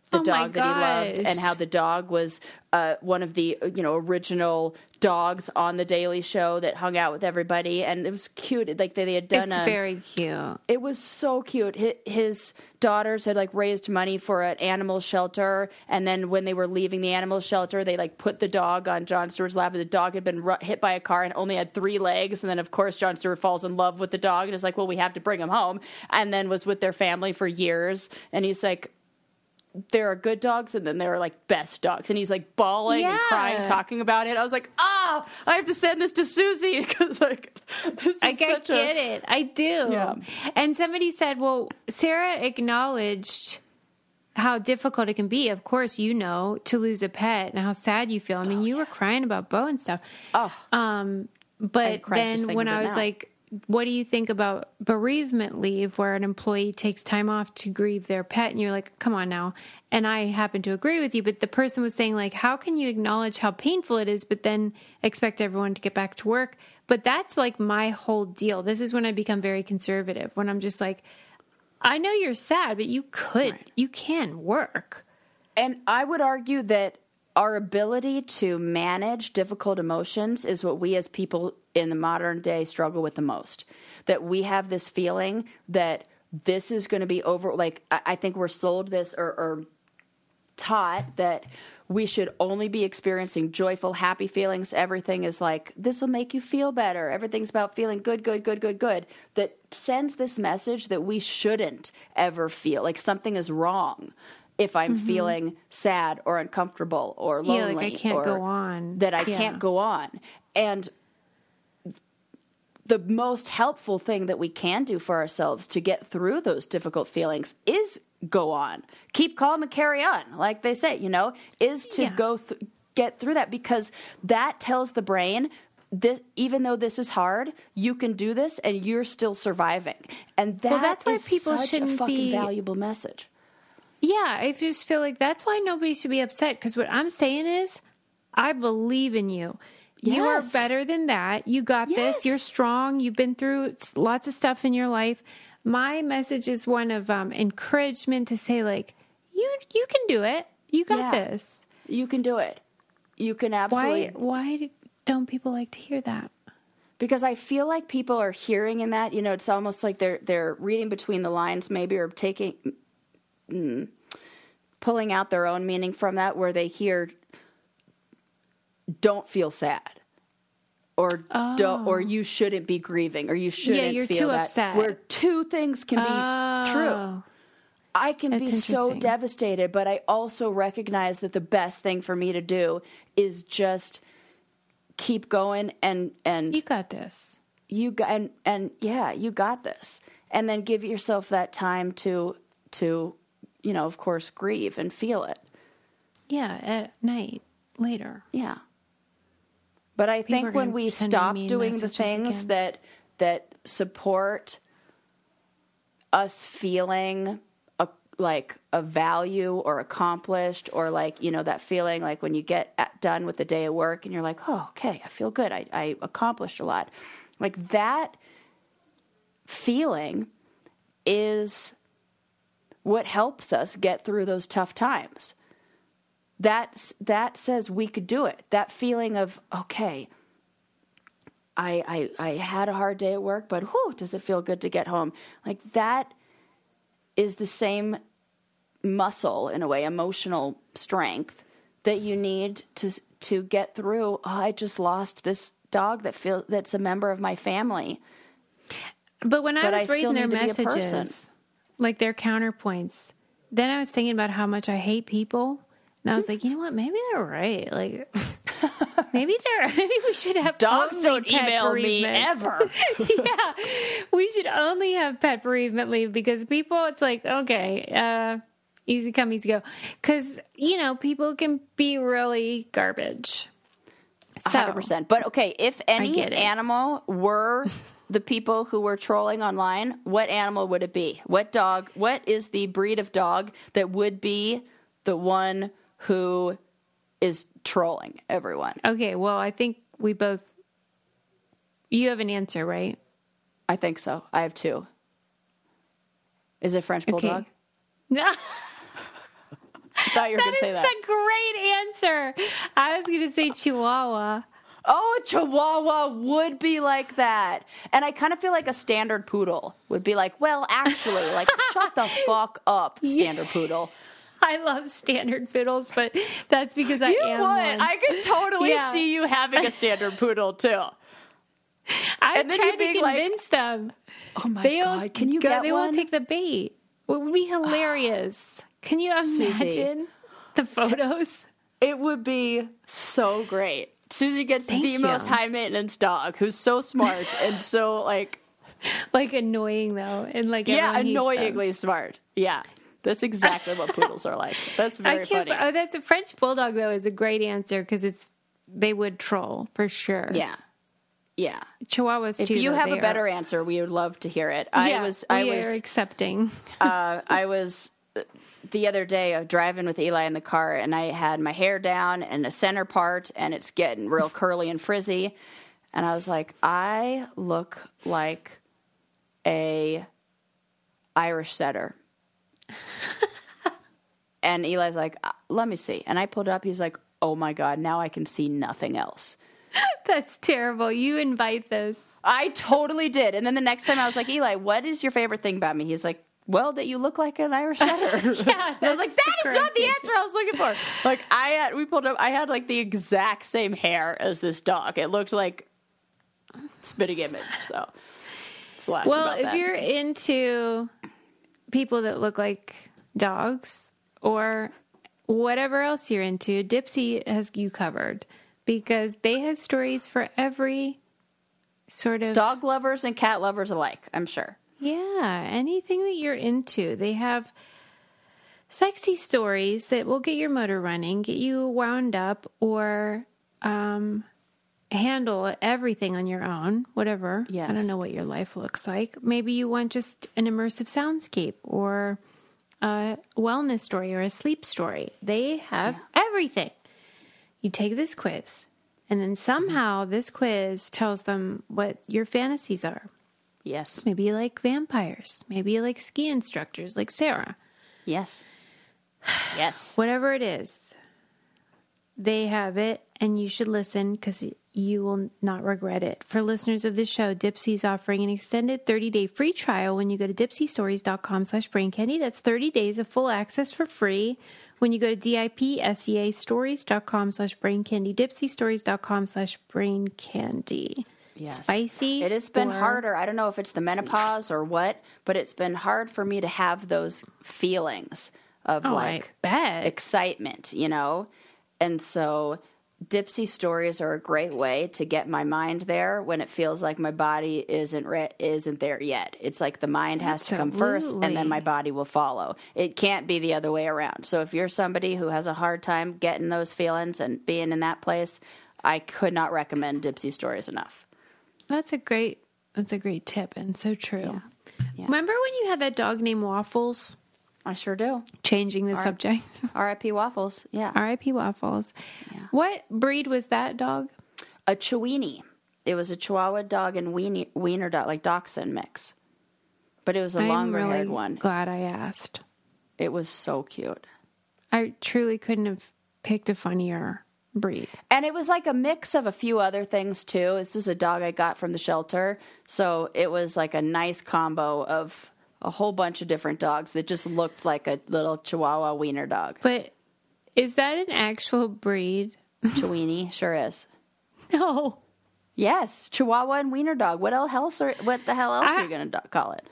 the Oh my dog that he loved, gosh. and how the dog was one of the original dogs on the Daily Show that hung out with everybody, and it was cute. Like they had done It's very cute. it was so cute. His daughters had like raised money for an animal shelter, and then when they were leaving the animal shelter, they like put the dog on Jon Stewart's lap. And the dog had been hit by a car and only had 3 legs, and then of course Jon Stewart falls in love with the dog and is like, "Well, we have to bring him home," and then was with their family for years. And he's like, there are good dogs and then there are like best dogs, and he's like bawling and crying talking about it. I was like, I have to send this to Susie because like this is I get it. I do. Yeah. And somebody said, well, Sarah acknowledged how difficult it can be, of course, to lose a pet and how sad you feel. I mean, you were crying about Bo and stuff. But then when I was like, what do you think about bereavement leave where an employee takes time off to grieve their pet? And you're like, come on now. And I happen to agree with you. But the person was saying, like, how can you acknowledge how painful it is, but then expect everyone to get back to work? But that's like my whole deal. This is when I become very conservative, when I'm just like, I know you're sad, but you can work. And I would argue that our ability to manage difficult emotions is what we as people in the modern day struggle with the most. That we have this feeling that this is going to be over. Like, I think we're sold this or taught that we should only be experiencing joyful, happy feelings. Everything is like, this will make you feel better. Everything's about feeling good. That sends this message that we shouldn't ever feel like something is wrong if I'm feeling sad or uncomfortable or lonely. Like I can't go on. That I can't go on. And the most helpful thing that we can do for ourselves to get through those difficult feelings is go on. Keep calm and carry on, like they say, is to get through that, because that tells the brain this, even though this is hard, you can do this and you're still surviving. And that's why people shouldn't a fucking valuable message. Yeah, I just feel like that's why nobody should be upset, because what I'm saying is I believe in you. Yes. You are better than that. You got this. You're strong. You've been through lots of stuff in your life. My message is one of encouragement to say, like, you can do it. You got this. You can do it. You can absolutely. Why don't people like to hear that? Because I feel like people are hearing in that, it's almost like they're reading between the lines maybe, or pulling out their own meaning from that, where they hear, don't feel sad, or or you shouldn't be grieving, or you shouldn't you're feel too that. upset. Where two things can be true. I can be so devastated, but I also recognize that the best thing for me to do is just keep going and you got this. You got you got this, and then give yourself that time to of course, grieve and feel it. Yeah, at night, later. Yeah. But I think when we stop doing the things that support us feeling like a value or accomplished, or like, that feeling like when you get done with the day of work and you're like, oh, okay, I feel good. I accomplished a lot. Like, that feeling is what helps us get through those tough times. That says we could do it. That feeling of, okay, I had a hard day at work, but whew, does it feel good to get home? Like, that is the same muscle, in a way, emotional strength that you need to get through. Oh, I just lost this dog that's a member of my family. But when I was reading their messages, like their counterpoints, then I was thinking about how much I hate people. And I was like, you know what? Maybe they're right. Like, maybe we should have dogs don't email me ever. Yeah, we should only have pet bereavement leave, because people, it's like, okay, easy come, easy go. Because people can be really garbage. 100%. But okay, if any animal were the people who were trolling online, what animal would it be? What dog? What is the breed of dog that would be the one who is trolling everyone? Okay, well, I think you have an answer, right? I think so. I have 2. Is it French Bulldog? No. thought you were going to say that. That's a great answer. I was going to say Chihuahua. Oh, a Chihuahua would be like that. And I kind of feel like a standard poodle would be like, well, actually, like, shut the fuck up, standard poodle. I love standard poodles, but that's because I am would. one. I could totally see you having a standard poodle, too. I tried to convince them. Oh, my God. Can you get They one? won't take the bait. It would be hilarious. Can you imagine the photos? It would be so great. Susie gets the most high-maintenance dog who's so smart and so, like... Like annoying, though. And like annoyingly smart. Yeah. That's exactly what poodles are like. That's very funny. Oh, that's a French bulldog, though, is a great answer because they would troll, for sure. Yeah. Yeah. Chihuahuas, too. If you have a better answer, we would love to hear it. I was accepting. I was... The other day, driving with Eli in the car, and I had my hair down and a center part, and it's getting real curly and frizzy. And I was like, I look like a Irish setter. And Eli's like, let me see. And I pulled it up. He's like, oh, my God, now I can see nothing else. That's terrible. You invite this. I totally did. And then the next time I was like, Eli, what is your favorite thing about me? He's like, well, that you look like an Irish setter. Yeah, and I was like, that is not the answer I was looking for. Like, I had like the exact same hair as this dog. It looked like spitting image. So, well, if you're into people that look like dogs or whatever else you're into, Dipsea has you covered because they have stories for every sort of dog lovers and cat lovers alike, I'm sure. Yeah, anything that you're into. They have sexy stories that will get your motor running, get you wound up, or handle everything on your own, whatever. Yes. I don't know what your life looks like. Maybe you want just an immersive soundscape or a wellness story or a sleep story. They have everything. You take this quiz, and then somehow this quiz tells them what your fantasies are. Yes. Maybe you like vampires. Maybe you like ski instructors like Sarah. Yes. Yes. Whatever it is, they have it, and you should listen because you will not regret it. For listeners of this show, Dipsea is offering an extended 30-day free trial when you go to dipseastories.com/braincandy. That's 30 days of full access for free when you go to dipseastories.com/braincandy, dipseastories.com/braincandy. Yes. Spicy. It has been harder. I don't know if it's the menopause or what, but it's been hard for me to have those feelings of excitement, you know? And so Dipsea stories are a great way to get my mind there when it feels like my body isn't there yet. It's like the mind has to come first and then my body will follow. It can't be the other way around. So if you're somebody who has a hard time getting those feelings and being in that place, I could not recommend Dipsea stories enough. That's a great tip and so true. Yeah. Yeah. Remember when you had that dog named Waffles? I sure do. Changing the subject. R.I.P. Waffles. Yeah. R.I.P. Waffles. Yeah. What breed was that dog? A Chiweenie. It was a Chihuahua dog and wiener dog, like dachshund mix. But it was a longer-haired one. Glad I asked. It was so cute. I truly couldn't have picked a funnier breed. And it was like a mix of a few other things too. This was a dog I got from the shelter. So it was like a nice combo of a whole bunch of different dogs that just looked like a little Chihuahua wiener dog. But is that an actual breed? Chiweenie, sure is. No. Yes, Chihuahua and wiener dog. What the hell else are you going to call it?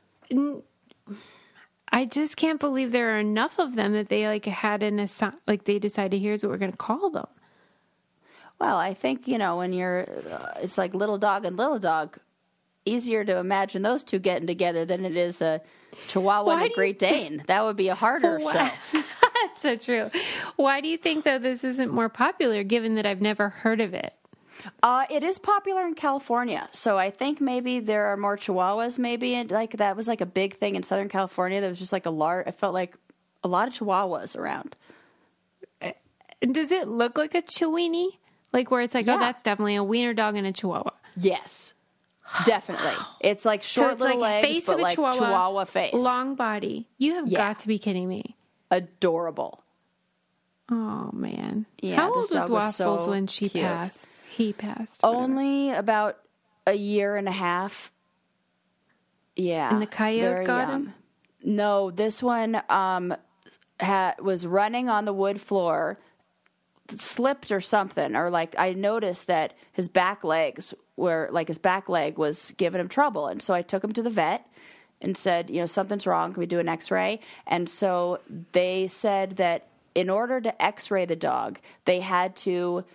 I just can't believe there are enough of them that they had they decided here's what we're going to call them. Well, I think, when you're, it's like little dog and little dog, easier to imagine those two getting together than it is a Chihuahua and a Great Dane. That would be a harder sell. That's so true. Why do you think, though, this isn't more popular, given that I've never heard of it? It is popular in California, so I think maybe there are more Chihuahuas. Maybe and that was like a big thing in Southern California. There was just like it felt like a lot of Chihuahuas around. Does it look like a Chiweenie? Like where it's like, oh, that's definitely a wiener dog and a Chihuahua. Yes, definitely. It's like short little legs, face but of a Chihuahua face, long body. You have got to be kidding me. Adorable. Oh, man. Yeah, How this old was dog was Waffles so when she cute. passed? He passed. whatever. Only about a year and a half. Yeah. And the coyote very got young. him? No, this one was running on the wood floor, slipped or something, or like I noticed that his back legs were like his back leg was giving him trouble, and so I took him to the vet and said, something's wrong. Can we do an X-ray? And so they said that in order to X-ray the dog, they had to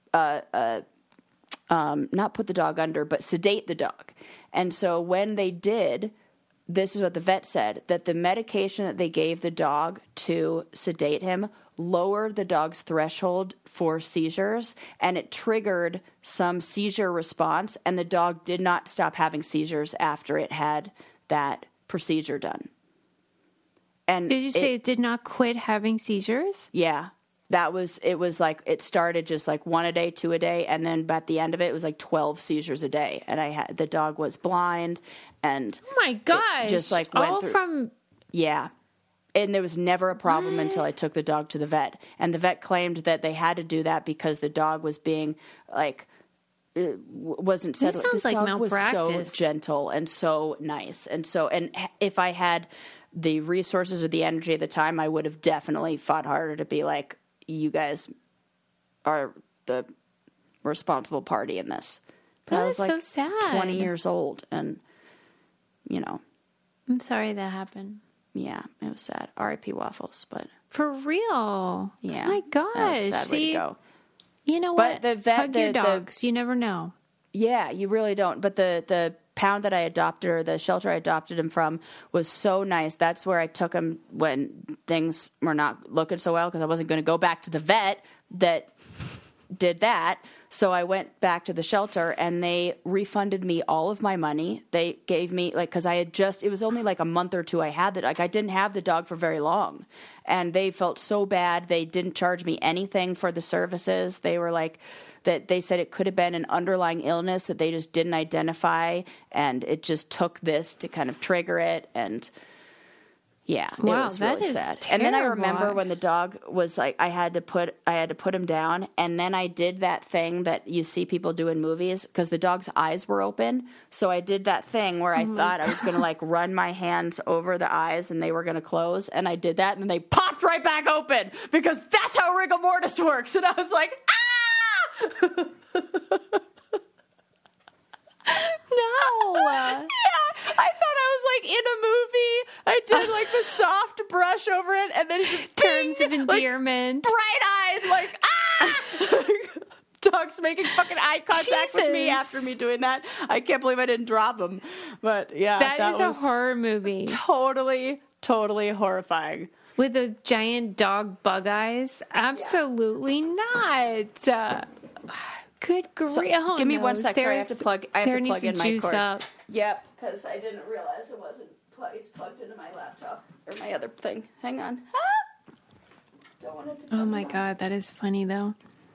not put the dog under, but sedate the dog. And so when they did, this is what the vet said, that the medication that they gave the dog to sedate him lowered the dog's threshold for seizures, and it triggered some seizure response, and the dog did not stop having seizures after it had that procedure done. And Did you say it did not quit having seizures? Yeah. It was like, it started just like 1 a day, 2 a day. And then at the end of it, it was like 12 seizures a day. And the dog was blind and Oh my gosh. just like went all through. from Yeah. And there was never a problem until I took the dog to the vet. And the vet claimed that they had to do that because the dog was being like, wasn't settled. sounds This like dog was so malpractice. gentle and so nice. And if I had the resources or the energy at the time, I would have definitely fought harder to be like, you guys are the responsible party in this. But That I was is like so sad. 20 years old, and I'm sorry that happened. yeah, it was sad. R.I.P. Waffles, but For real. yeah, Oh my gosh. that was a sad way to See, go. you know But what? the vet- Hug your the- dogs. You never know. Yeah, you really don't. But the pound that I adopted, or the shelter I adopted him from, was so nice. That's where I took him when things were not looking so well, because I wasn't going to go back to the vet that did that. So I went back to the shelter, and they refunded me all of my money. They gave me, like, because it was only like a month or two I had that. Like, I didn't have the dog for very long. And they felt so bad. They didn't charge me anything for the services. They were like, that they said it could have been an underlying illness that they just didn't identify, and it just took this to kind of trigger it. And yeah, Wow, it was that really is sad. And then I terrible. remember when the dog was like, I had to put him down, and then I did that thing that you see people do in movies, because the dog's eyes were open. So I did that thing where I thought I was going to like run my hands over the eyes and they were going to close, and I did that, and then they popped right back open, because that's how rigor mortis works. And I was like, ah! No. Yeah, I thought I was like in a movie. I did like the soft brush over it, and then it just Terms ding, of endearment. like, bright-eyed, like ah! Dog's making fucking eye contact with me Jesus. after me doing that. I can't believe I didn't drop him. But yeah, that is was a horror movie. totally horrifying. With those giant dog bug eyes? Absolutely not. Good grief. So, oh, give me no. 1 sec. Sorry, I have to plug. I have Sarah to needs plug in my juice cord. up. Yep, because I didn't realize it wasn't plugged. It's plugged into my laptop or my other thing. Hang on. Ah! Don't want it to. Oh come my on. God, that is funny though.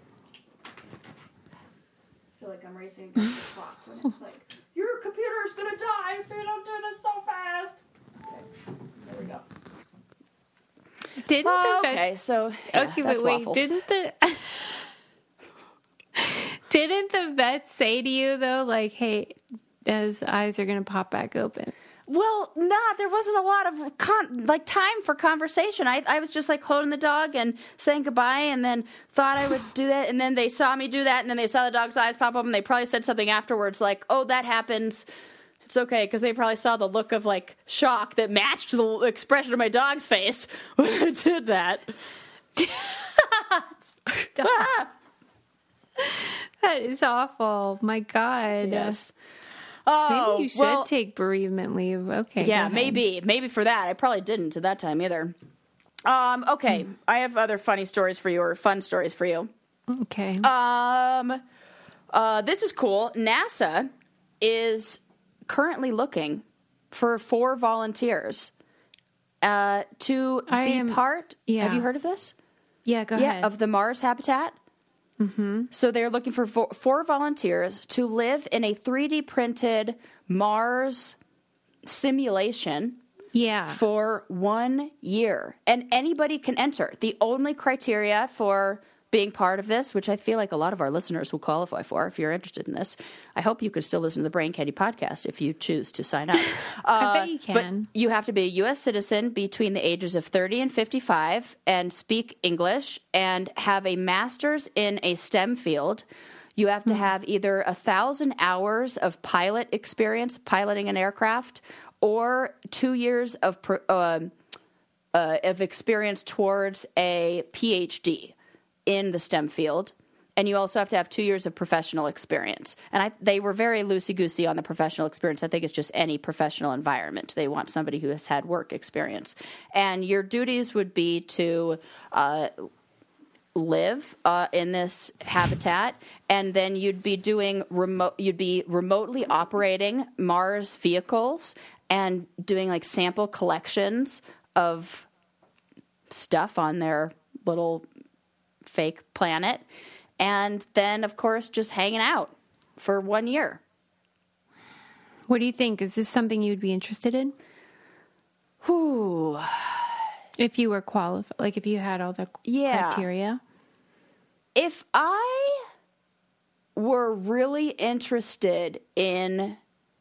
I feel like I'm racing against the clock when it's like, your computer is gonna die if you don't do this so fast. Okay, there we go. Didn't the vet... Okay, so yeah, Okay, that's wait. Waffles. Didn't the vet say to you though, like, hey, his eyes are gonna pop back open? Well, there wasn't a lot of time for conversation. I was just like holding the dog and saying goodbye, and then thought I would do that, and then they saw me do that, and then they saw the dog's eyes pop up, and they probably said something afterwards like, oh, that happens. It's okay, because they probably saw the look of like shock that matched the expression of my dog's face when I did that. Ah! That is awful. My God. Yes. Oh, Maybe you should take bereavement leave. Okay. Yeah, go ahead. maybe for that. I probably didn't at that time either. Okay, I have other funny stories for you, or fun stories for you. Okay. This is cool. NASA is currently looking for 4 volunteers to be part. yeah. Have you heard of this? Yeah, go ahead. Of the Mars habitat. Mm-hmm. So they're looking for 4 volunteers to live in a 3D printed Mars simulation Yeah. for 1 year. And anybody can enter. The only criteria for being part of this, which I feel like a lot of our listeners will qualify for if you're interested in this. I hope you can still listen to the Brain Candy podcast if you choose to sign up. I bet you can. But you have to be a U.S. citizen between the ages of 30 and 55 and speak English and have a master's in a STEM field. You have to have either 1,000 hours of pilot experience, piloting an aircraft, or 2 years of experience towards a PhD in the STEM field. And you also have to have 2 years of professional experience. And they were very loosey-goosey on the professional experience. I think it's just any professional environment. They want somebody who has had work experience. And your duties would be to live in this habitat, and then you'd be doing remotely operating Mars vehicles and doing like sample collections of stuff on their little fake planet, and then of course just hanging out for 1 year. What do you think? Is this something you'd be interested in? Whew. If you were qualified, like if you had all the criteria? If I were really interested in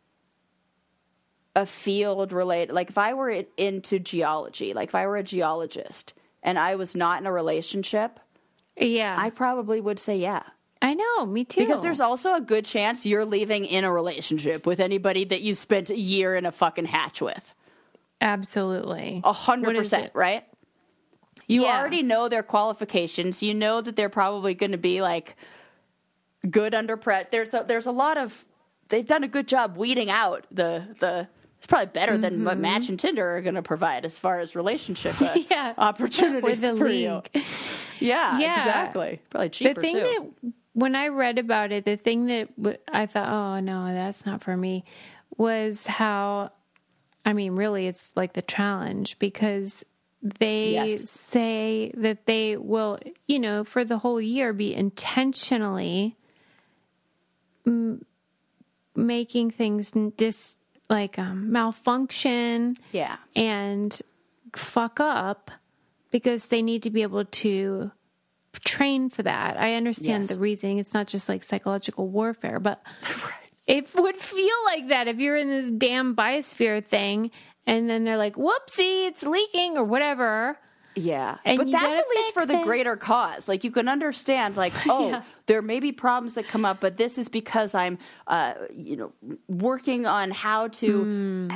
a field related, like if I were into geology, like if I were a geologist and I was not in a relationship, yeah, I probably would say yeah. I know, me too. Because there's also a good chance you're leaving in a relationship with anybody that you spent a year in a fucking hatch with. Absolutely. 100%, right? You already know their qualifications. You know that they're probably going to be like good under There's a lot of, they've done a good job weeding out it's probably better than what Match and Tinder are going to provide as far as relationship opportunities for you. Yeah, exactly. Probably cheaper the thing too. That when I read about it, the thing that I thought, oh no, that's not for me, was how, I mean, really it's like the challenge, because they say that they will, for the whole year be intentionally making things malfunction and fuck up, because they need to be able to train for that. I understand the reasoning. It's not just like psychological warfare, but it would feel like that if you're in this damn biosphere thing and then they're like, whoopsie, it's leaking or whatever. Yeah. But that's at least for the greater cause. Like you can understand like, there may be problems that come up, but this is because I'm, working on how to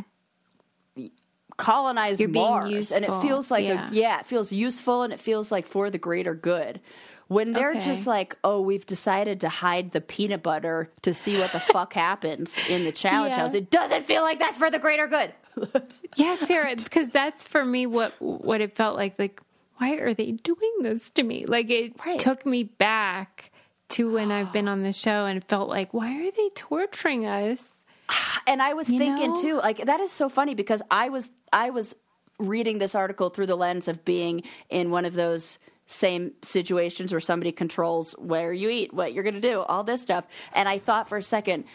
colonize Mars. And it feels like, it feels useful and it feels like for the greater good. When they're just like, we've decided to hide the peanut butter to see what the fuck happens in the challenge house. It doesn't feel like that's for the greater good. Yeah, Sarah, because that's for me what it felt like. Like, why are they doing this to me? Like, it took me back to when I've been on the show and it felt like, why are they torturing us? And I was thinking too, like, that is so funny because I was reading this article through the lens of being in one of those same situations where somebody controls where you eat, what you're going to do, all this stuff. And I thought for a second,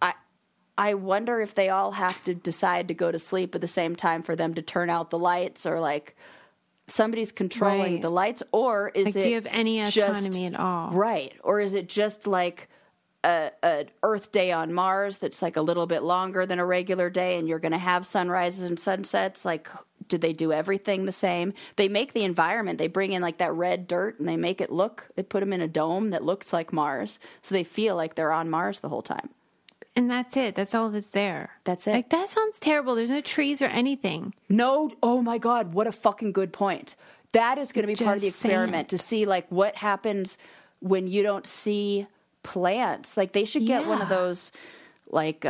I wonder if they all have to decide to go to sleep at the same time for them to turn out the lights, or like somebody's controlling the lights, or is it do you have any autonomy at all? Right. Or is it just like an Earth day on Mars that's like a little bit longer than a regular day and you're going to have sunrises and sunsets? Like, do they do everything the same? They make the environment, they bring in like that red dirt and they make it they put them in a dome that looks like Mars. So they feel like they're on Mars the whole time. And that's it. That's all that's there. That's it. Like, that sounds terrible. There's no trees or anything. No. Oh my God. What a fucking good point. That is going to be part of the experiment to see like what happens when you don't see plants. Like they should get one of those like,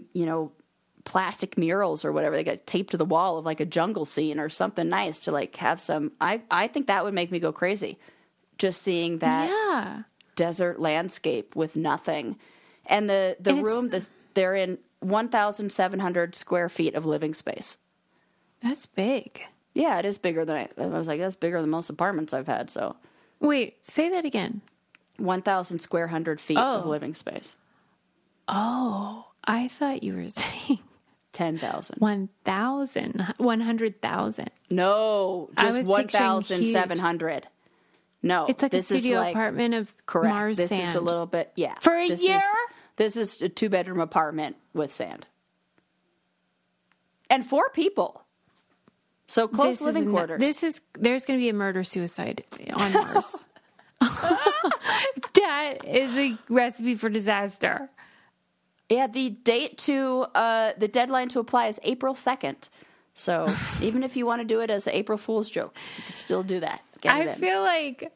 plastic murals or whatever. They get taped to the wall of like a jungle scene or something nice to like have some, I think that would make me go crazy. Just seeing that desert landscape with nothing. And the room, they're in 1,700 square feet of living space. That's big. Yeah, it is bigger than I was like, that's bigger than most apartments I've had. So, wait, say that again. 1,000 square hundred feet of living space. Oh, I thought you were saying 10,000. 100,000. No, I just was picturing 1,700. No, It's like a this is studio like, apartment of correct. Mars This sand. is a little bit, yeah. For a year? This is a 2-bedroom apartment with sand. And 4 people. So close living quarters. There's going to be a murder-suicide on Mars. That is a recipe for disaster. Yeah, the deadline to apply is April 2nd. So even if you want to do it as an April Fool's joke, you can still do that. I feel like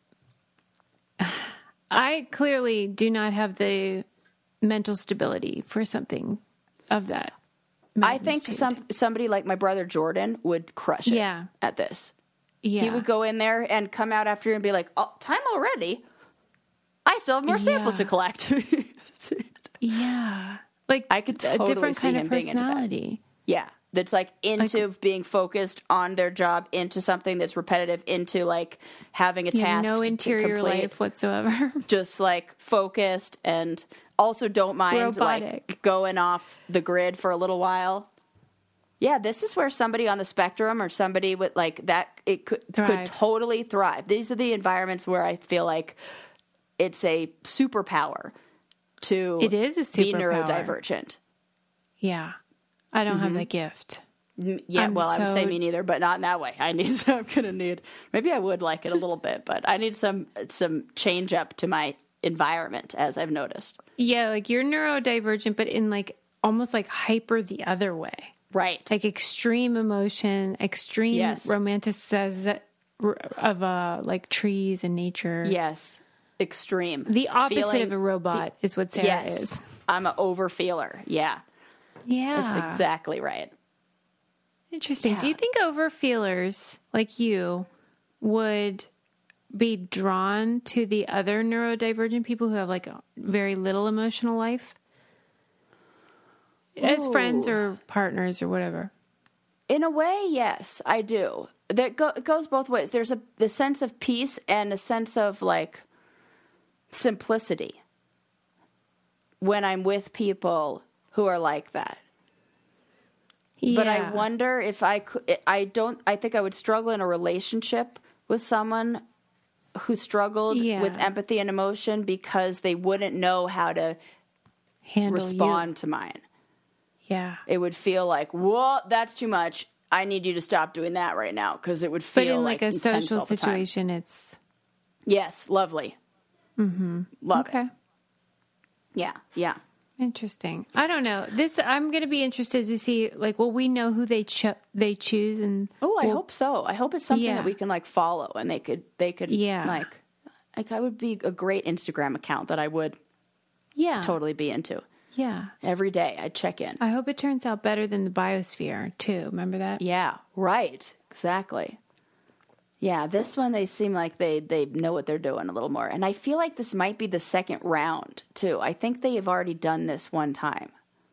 I clearly do not have the mental stability for something of that. I think somebody like my brother Jordan would crush it at this. Yeah. He would go in there and come out after and be like, "Oh, time already? I still have more samples to collect." Yeah. Like I could totally a different see kind him of being into that. personality. Yeah. That's like into being focused on their job, into something that's repetitive, into like having a task. No to interior complete. life whatsoever. Just like focused and also don't mind robotic. like going off the grid for a little while. Yeah, this is where somebody on the spectrum or somebody with like that, it could totally thrive. These are the environments where I feel like it's a superpower to It is a be superpower. neurodivergent. Yeah. I don't have that gift. Yeah, I would say me neither, but not in that way. I'm gonna need. Maybe I would like it a little bit, but I need some change up to my environment, as I've noticed. Yeah, like you're neurodivergent, but in like almost like hyper the other way. Right. Like extreme emotion, extreme romanticization of like trees and nature. Yes. Extreme. The opposite of a robot is what Sarah is. I'm an overfeeler. Yeah. Yeah. That's exactly right. Interesting. Yeah. Do you think overfeelers like you would be drawn to the other neurodivergent people who have like a very little emotional life? As friends or partners or whatever? In a way, yes, I do. It goes both ways. There's the sense of peace and a sense of like simplicity when I'm with people who are like that. Yeah. But I wonder if I could. I think I would struggle in a relationship with someone who struggled with empathy and emotion because they wouldn't know how to respond to mine. Yeah. It would feel like, whoa, that's too much. I need you to stop doing that right now, because it would feel but in like a intense social all the time. situation, it's Yes, lovely. Mm-hmm. Love it. Yeah, yeah. Interesting. I don't know. I'm going to be interested to see. Like, well, we know who they choose, and I hope so. I hope it's something that we can like follow, and they could like I would be a great Instagram account that I would totally be into. Yeah. Every day I'd check in. I hope it turns out better than the biosphere too. Remember that? Yeah. Right. Exactly. Yeah, this one they seem like they know what they're doing a little more. And I feel like this might be the second round, too. I think they have already done this one time.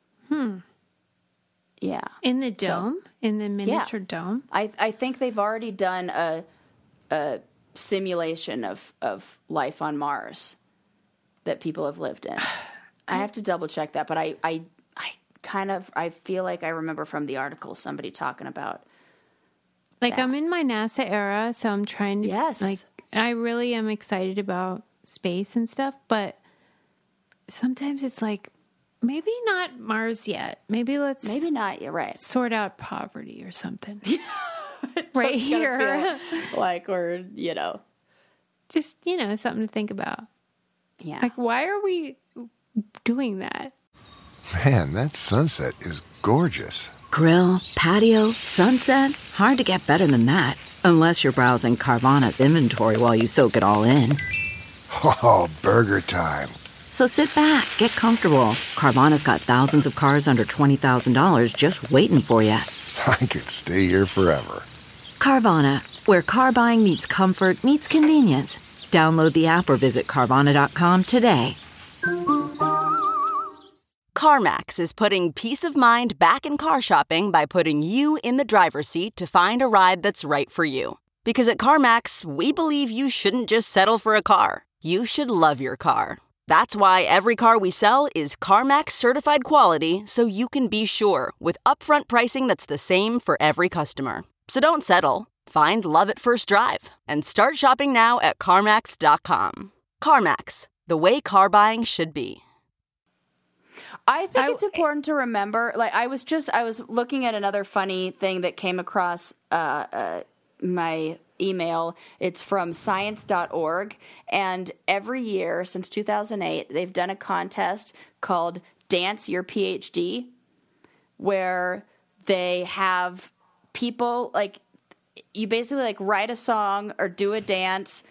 Yeah. In the dome? In the miniature dome? I think they've already done a simulation of life on Mars that people have lived in. I have to double check that, but I feel like I remember from the article somebody talking about like, I'm in my NASA era, so I'm trying to, like, I really am excited about space and stuff, but sometimes it's like, maybe not Mars yet. Maybe not, you're right. Sort out poverty or something. Right here. Like, or, just, something to think about. Yeah. Like, why are we doing that? Man, that sunset is gorgeous. Grill, patio, sunset. Hard to get better than that. Unless you're browsing Carvana's inventory while you soak it all in. Oh, burger time. So sit back, get comfortable. Carvana's got thousands of cars under $20,000 just waiting for you. I could stay here forever. Carvana, where car buying meets comfort, meets convenience. Download the app or visit Carvana.com today. CarMax is putting peace of mind back in car shopping by putting you in the driver's seat to find a ride that's right for you. Because at CarMax, we believe you shouldn't just settle for a car. You should love your car. That's why every car we sell is CarMax certified quality, so you can be sure with upfront pricing that's the same for every customer. So don't settle. Find love at first drive and start shopping now at CarMax.com. CarMax, the way car buying should be. I think it's important to remember, like, I was looking at another funny thing that came across my email. It's from science.org, and every year since 2008, they've done a contest called Dance Your PhD, where they have people, like, you basically, like, write a song or do a dance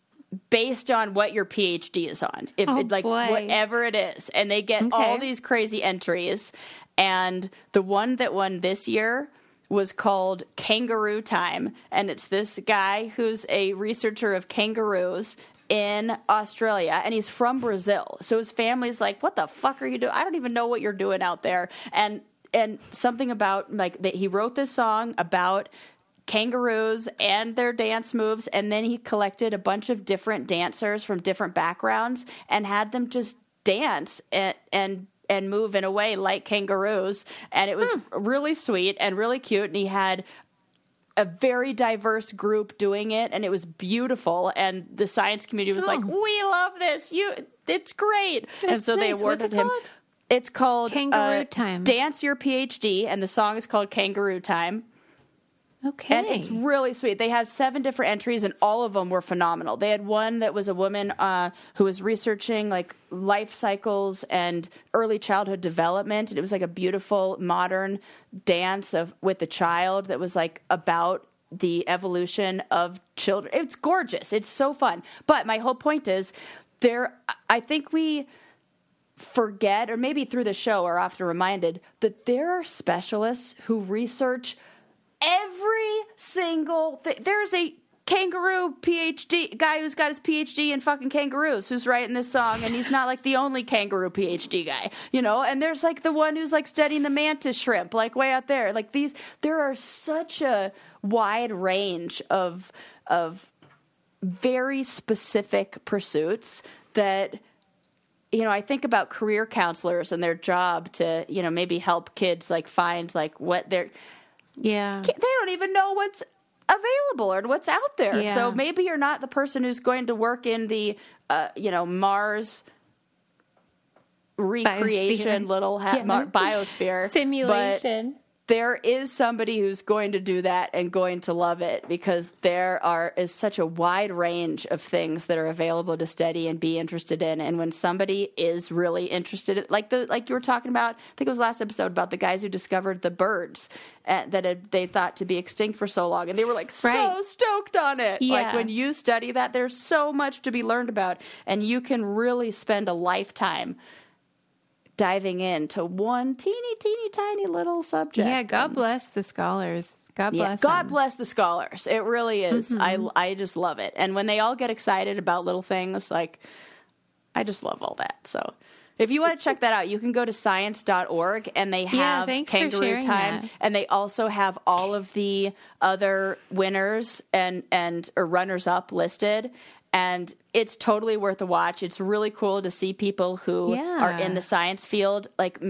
based on what your PhD is on, whatever it is, and they get all these crazy entries. And the one that won this year was called Kangaroo Time, and it's this guy who's a researcher of kangaroos in Australia, and he's from Brazil. So his family's like, "What the fuck are you doing? I don't even know what you're doing out there." And something about, like, that he wrote this song about kangaroos and their dance moves, and then he collected a bunch of different dancers from different backgrounds and had them just dance and move in a way like kangaroos, and it was really sweet and really cute, and he had a very diverse group doing it, and it was beautiful, and the science community was like, "We love this, it's great." And so they awarded him. It's called Kangaroo Time. Dance Your PhD, and the song is called Kangaroo Time. Okay. And it's really sweet. They had 7 different entries, and all of them were phenomenal. They had one that was a woman who was researching, like, life cycles and early childhood development. And it was like a beautiful modern dance with a child that was, like, about the evolution of children. It's gorgeous. It's so fun. But my whole point is, I think we forget, or maybe through the show are often reminded, that there are specialists who research every single thing. There's a kangaroo PhD guy who's got his PhD in fucking kangaroos who's writing this song, and he's not, like, the only kangaroo PhD guy, you know? And there's, like, the one who's, like, studying the mantis shrimp, like, way out there. Like, there are such a wide range of very specific pursuits that, you know, I think about career counselors and their job to, you know, maybe help kids, like, find, like, what they're... Yeah. They don't even know what's available or what's out there. Yeah. So maybe you're not the person who's going to work in the, Mars recreation biosphere. Simulation. But there is somebody who's going to do that and going to love it, because there is such a wide range of things that are available to study and be interested in. And when somebody is really interested, like you were talking about, I think it was last episode, about the guys who discovered the birds that they thought to be extinct for so long, and they were, like, so stoked on it. Yeah. Like, when you study that, there's so much to be learned about, and you can really spend a lifetime diving into one teeny tiny little subject. Yeah, God bless the scholars. God bless God them. bless the scholars. It really is. I just love it. And when they all get excited about little things, like, I just love all that. So if you want to check that out, you can go to science.org, and they have Kangaroo Time, that. and they also have all of the other winners and or runners up listed. And it's totally worth a watch. It's really cool to see people who are in the science field, like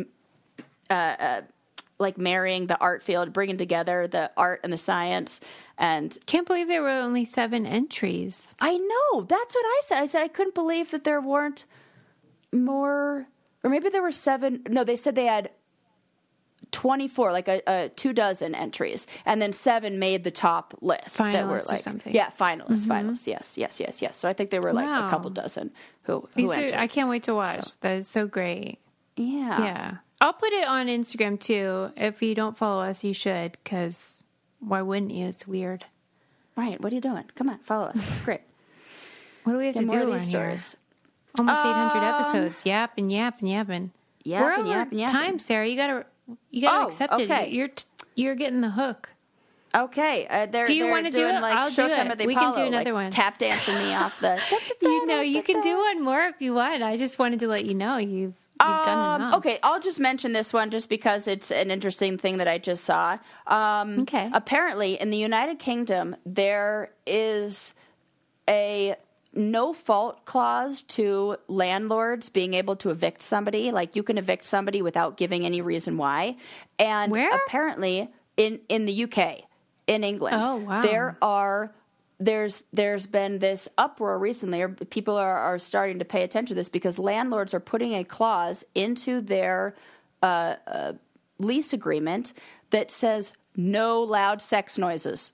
marrying the art field, bringing together the art and the science. And can't believe there were only 7 entries. I know. That's what I said. I said I couldn't believe that there weren't more, or maybe there were 7. No, they said they had 24, like a 24 entries, and then 7 made the top list. Finalists that were, like, or something. Yeah, finalists. Yes. So I think there were, like, a couple dozen who entered. I can't wait to watch. So. That is so great. Yeah. I'll put it on Instagram too. If you don't follow us, you should, because why wouldn't you? It's weird. Right. What are you doing? Come on, follow us. It's great. What do we have to do more of on these stories? Here? Almost 800 episodes. Yapping. We're over time, Sarah. You gotta accept it. You're getting the hook. Okay. Do you want to do it? Like, I'll do Showtime it. at the We Apollo, can do another like, one. Tap dancing me off the. You can do one more if you want. I just wanted to let you know you've done enough. Okay, I'll just mention this one just because it's an interesting thing that I just saw. Okay. Apparently, in the United Kingdom, there is a no fault clause to landlords being able to evict somebody. Like, you can evict somebody without giving any reason why. And Where? apparently in the UK, in England, Oh, wow. there's been this uproar recently, or people are starting to pay attention to this, because landlords are putting a clause into their lease agreement that says no loud sex noises.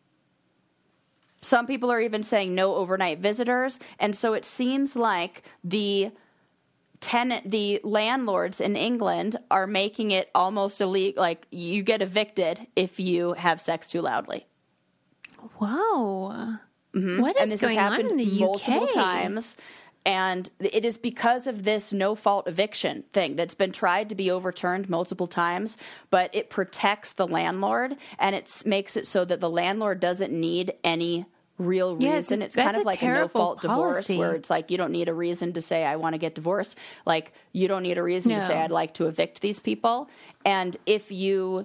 Some people are even saying no overnight visitors. And so it seems like the landlords in England are making it almost illegal. Like, you get evicted if you have sex too loudly. Whoa. Mm-hmm. What is and this going has on happened in the multiple UK? times. And it is because of this no-fault eviction thing that's been tried to be overturned multiple times, but it protects the landlord, and it makes it so that the landlord doesn't need any real reason. It's kind of like a no-fault divorce, where it's like, you don't need a reason to say, I want to get divorced. Like, you don't need a reason to say, I'd like to evict these people. And if you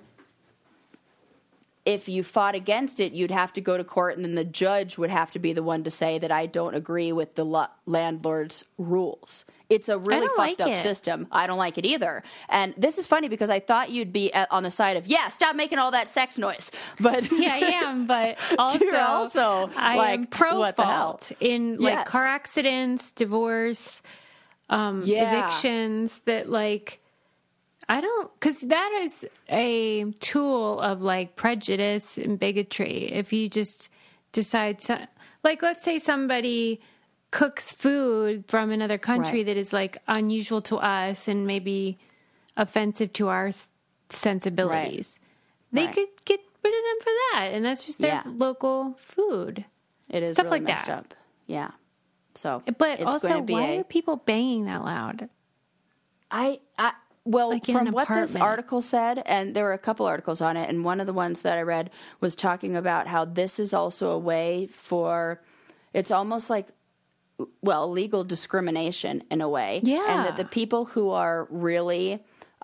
fought against it, you'd have to go to court, and then the judge would have to be the one to say that I don't agree with the landlord's rules. It's a really fucked up system. I don't like it either. And this is funny because I thought you'd be on the side of, stop making all that sex noise. But yeah, I am. But also, I am pro-fault in like car accidents, divorce, evictions. That like. I don't, because that is a tool of like prejudice and bigotry. If you just decide to, like, let's say somebody cooks food from another country that is like unusual to us and maybe offensive to our sensibilities. They could get rid of them for that. And that's just their local food. It is stuff really like messed that. up. Yeah. So, but it's also, going to be why are people banging that loud? Well, like from what this article said, and there were a couple articles on it, and one of the ones that I read was talking about how this is also a way for, it's almost like, legal discrimination in a way. Yeah. And that the people who are really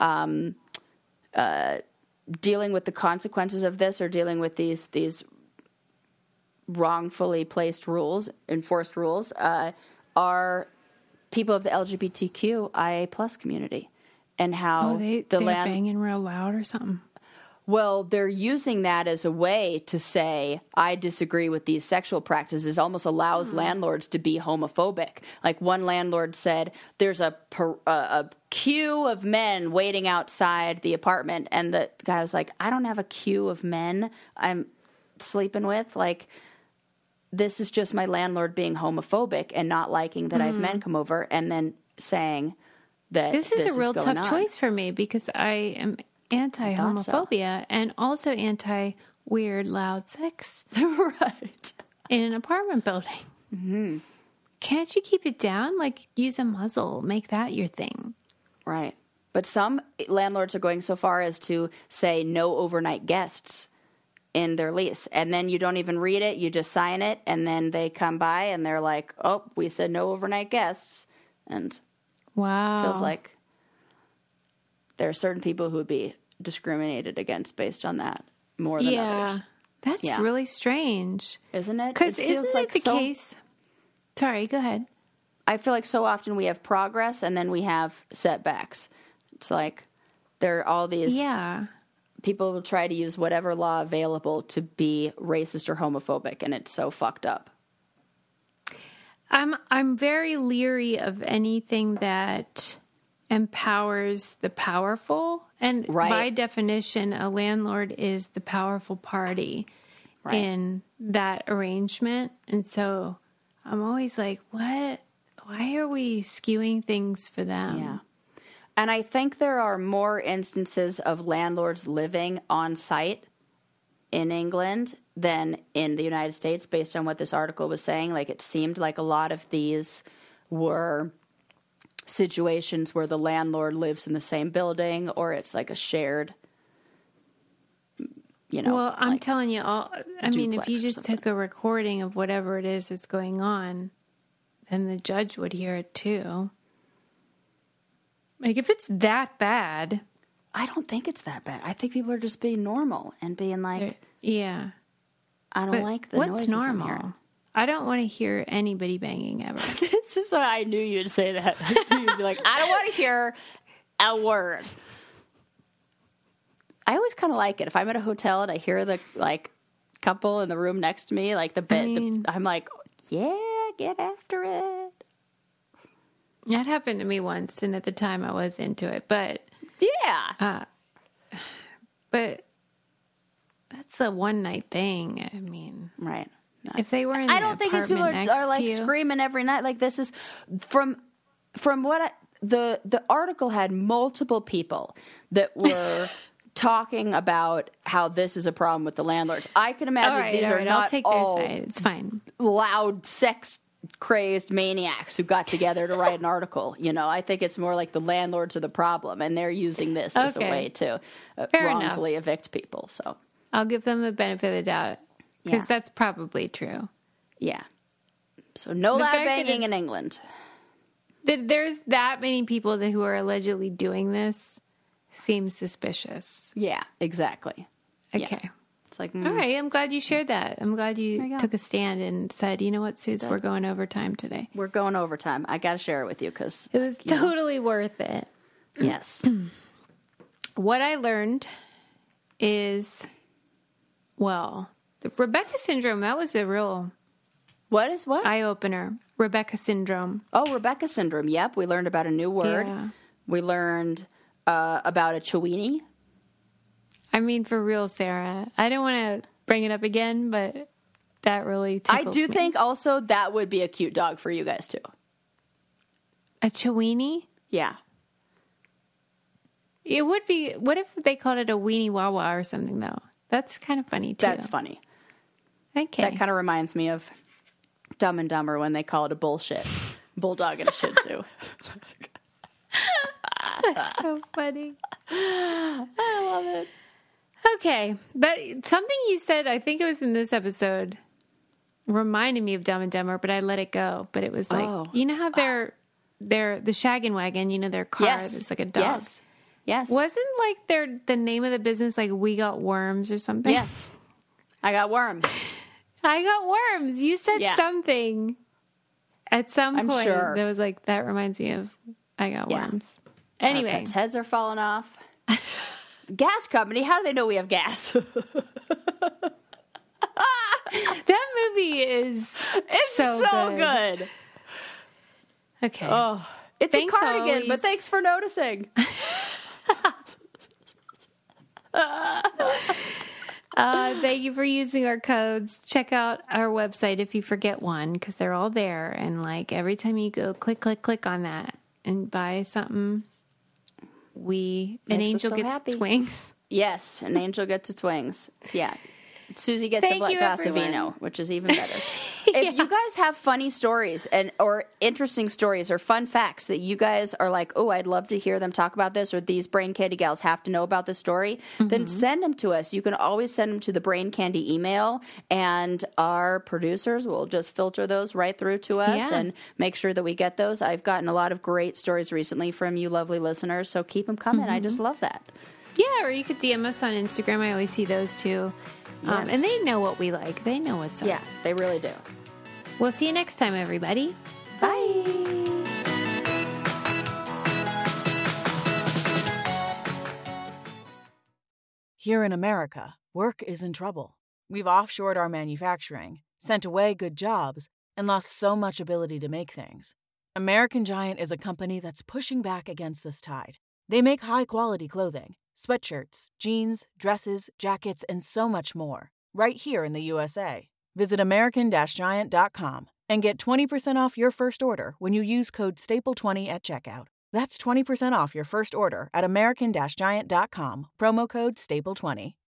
dealing with the consequences of this, or dealing with these wrongfully placed rules, enforced rules, are people of the LGBTQIA plus community. And how they're banging real loud or something. Well, they're using that as a way to say, I disagree with these sexual practices. Almost allows landlords to be homophobic. Like, one landlord said, there's a queue of men waiting outside the apartment. And the guy was like, I don't have a queue of men I'm sleeping with. Like, this is just my landlord being homophobic and not liking that I have men come over, and then saying that this is a real tough choice for me, because I am anti-homophobia and also anti-weird, loud sex. Right. In an apartment building. Mm-hmm. Can't you keep it down? Like, use a muzzle. Make that your thing. Right. But some landlords are going so far as to say no overnight guests in their lease. And then you don't even read it. You just sign it. And then they come by and they're like, oh, we said no overnight guests. And wow. Feels like there are certain people who would be discriminated against based on that more than others. That's really strange. Isn't it? Because isn't it the case? Sorry, go ahead. I feel like so often we have progress and then we have setbacks. It's like there are all these... Yeah. People will try to use whatever law available to be racist or homophobic, and it's so fucked up. I'm very leery of anything that empowers the powerful. And by definition, a landlord is the powerful party in that arrangement. And so I'm always like, what? Why are we skewing things for them? Yeah. And I think there are more instances of landlords living on site in England than in the United States, based on what this article was saying. Like, it seemed like a lot of these were situations where the landlord lives in the same building, or it's like a shared, Well, I'm like telling you, I mean, if you just took a recording of whatever it is that's going on, then the judge would hear it too. Like, if it's that bad... I don't think it's that bad. I think people are just being normal and being like... Yeah. I don't like the noises what's normal? in here. I don't want to hear anybody banging ever. This is why I knew you'd say that. You'd be like, I don't want to hear a word. I always kind of like it. If I'm at a hotel and I hear the couple in the room next to me, like I'm like, yeah, get after it. That happened to me once, and at the time I was into it, but yeah, but that's a one night thing. I mean, right. If they were in, I don't think these people are like screaming every night. Like this is from what the article had multiple people that were talking about how this is a problem with the landlords. I can imagine these are not I'll take all their side. It's fine. Loud, sex-crazed maniacs who got together to write an article. You know, I think it's more like the landlords are the problem, and they're using this as a way to wrongfully evict people. So I'll give them the benefit of the doubt because that's probably true. Yeah. So no loud banging in England. There's that many people who are allegedly doing this. Seems suspicious. Yeah, exactly. Okay. Yeah. It's like, all right, I'm glad you shared that. I'm glad you took a stand and said, you know what, Suze, we're going overtime today. We're going overtime. I got to share it with you because it was totally worth it. Yes. What I learned is, the Rebecca syndrome, that was a real... What is what? Eye-opener. Rebecca syndrome. Oh, Rebecca syndrome. Yep. We learned about a new word. Yeah. We learned about a Chewini. I mean, for real, Sarah. I don't want to bring it up again, but that really tickles me. I do think also that would be a cute dog for you guys, too. A Chewini? Yeah. It would be... What if they called it a Weenie Wawa or something, though? That's kind of funny, too. That's funny. Okay. That kind of reminds me of Dumb and Dumber when they call it a bullshit. Bulldog and a Shih Tzu. That's so funny. I love it. Okay. Something you said, I think it was in this episode, reminded me of Dumb and Dumber, but I let it go. But it was like, you know how they're the Shaggin' Wagon, you know, their car, it's like a dog. Yes. Wasn't like the name of the business like We Got Worms or something? Yes. I got worms. I got worms. You said something at some point. I'm sure. That was like, that reminds me of I got worms. Anyway. Our pets' heads are falling off. Gas company, how do they know we have gas? That movie is so good. Okay. Oh, it's a cardigan, but thanks for noticing. Thank you for using our codes. Check out our website if you forget one, because they're all there. And like every time you go click on that and buy something, an angel gets its wings. Yes, an angel gets its wings. Yeah. Susie gets a glass of vino, which is even better. If you guys have funny stories or interesting stories or fun facts that you guys are like, oh, I'd love to hear them talk about this, or these Brain Candy gals have to know about this story, then send them to us. You can always send them to the Brain Candy email, and our producers will just filter those right through to us and make sure that we get those. I've gotten a lot of great stories recently from you lovely listeners, so keep them coming. I just love that. Yeah, or you could DM us on Instagram. I always see those too. Yes. And they know what we like. They know what's up. Yeah, they really do. We'll see you next time, everybody. Bye. Here in America, work is in trouble. We've offshored our manufacturing, sent away good jobs, and lost so much ability to make things. American Giant is a company that's pushing back against this tide. They make high-quality clothing, sweatshirts, jeans, dresses, jackets, and so much more, right here in the USA. Visit American-Giant.com and get 20% off your first order when you use code STAPLE20 at checkout. That's 20% off your first order at American-Giant.com, promo code STAPLE20.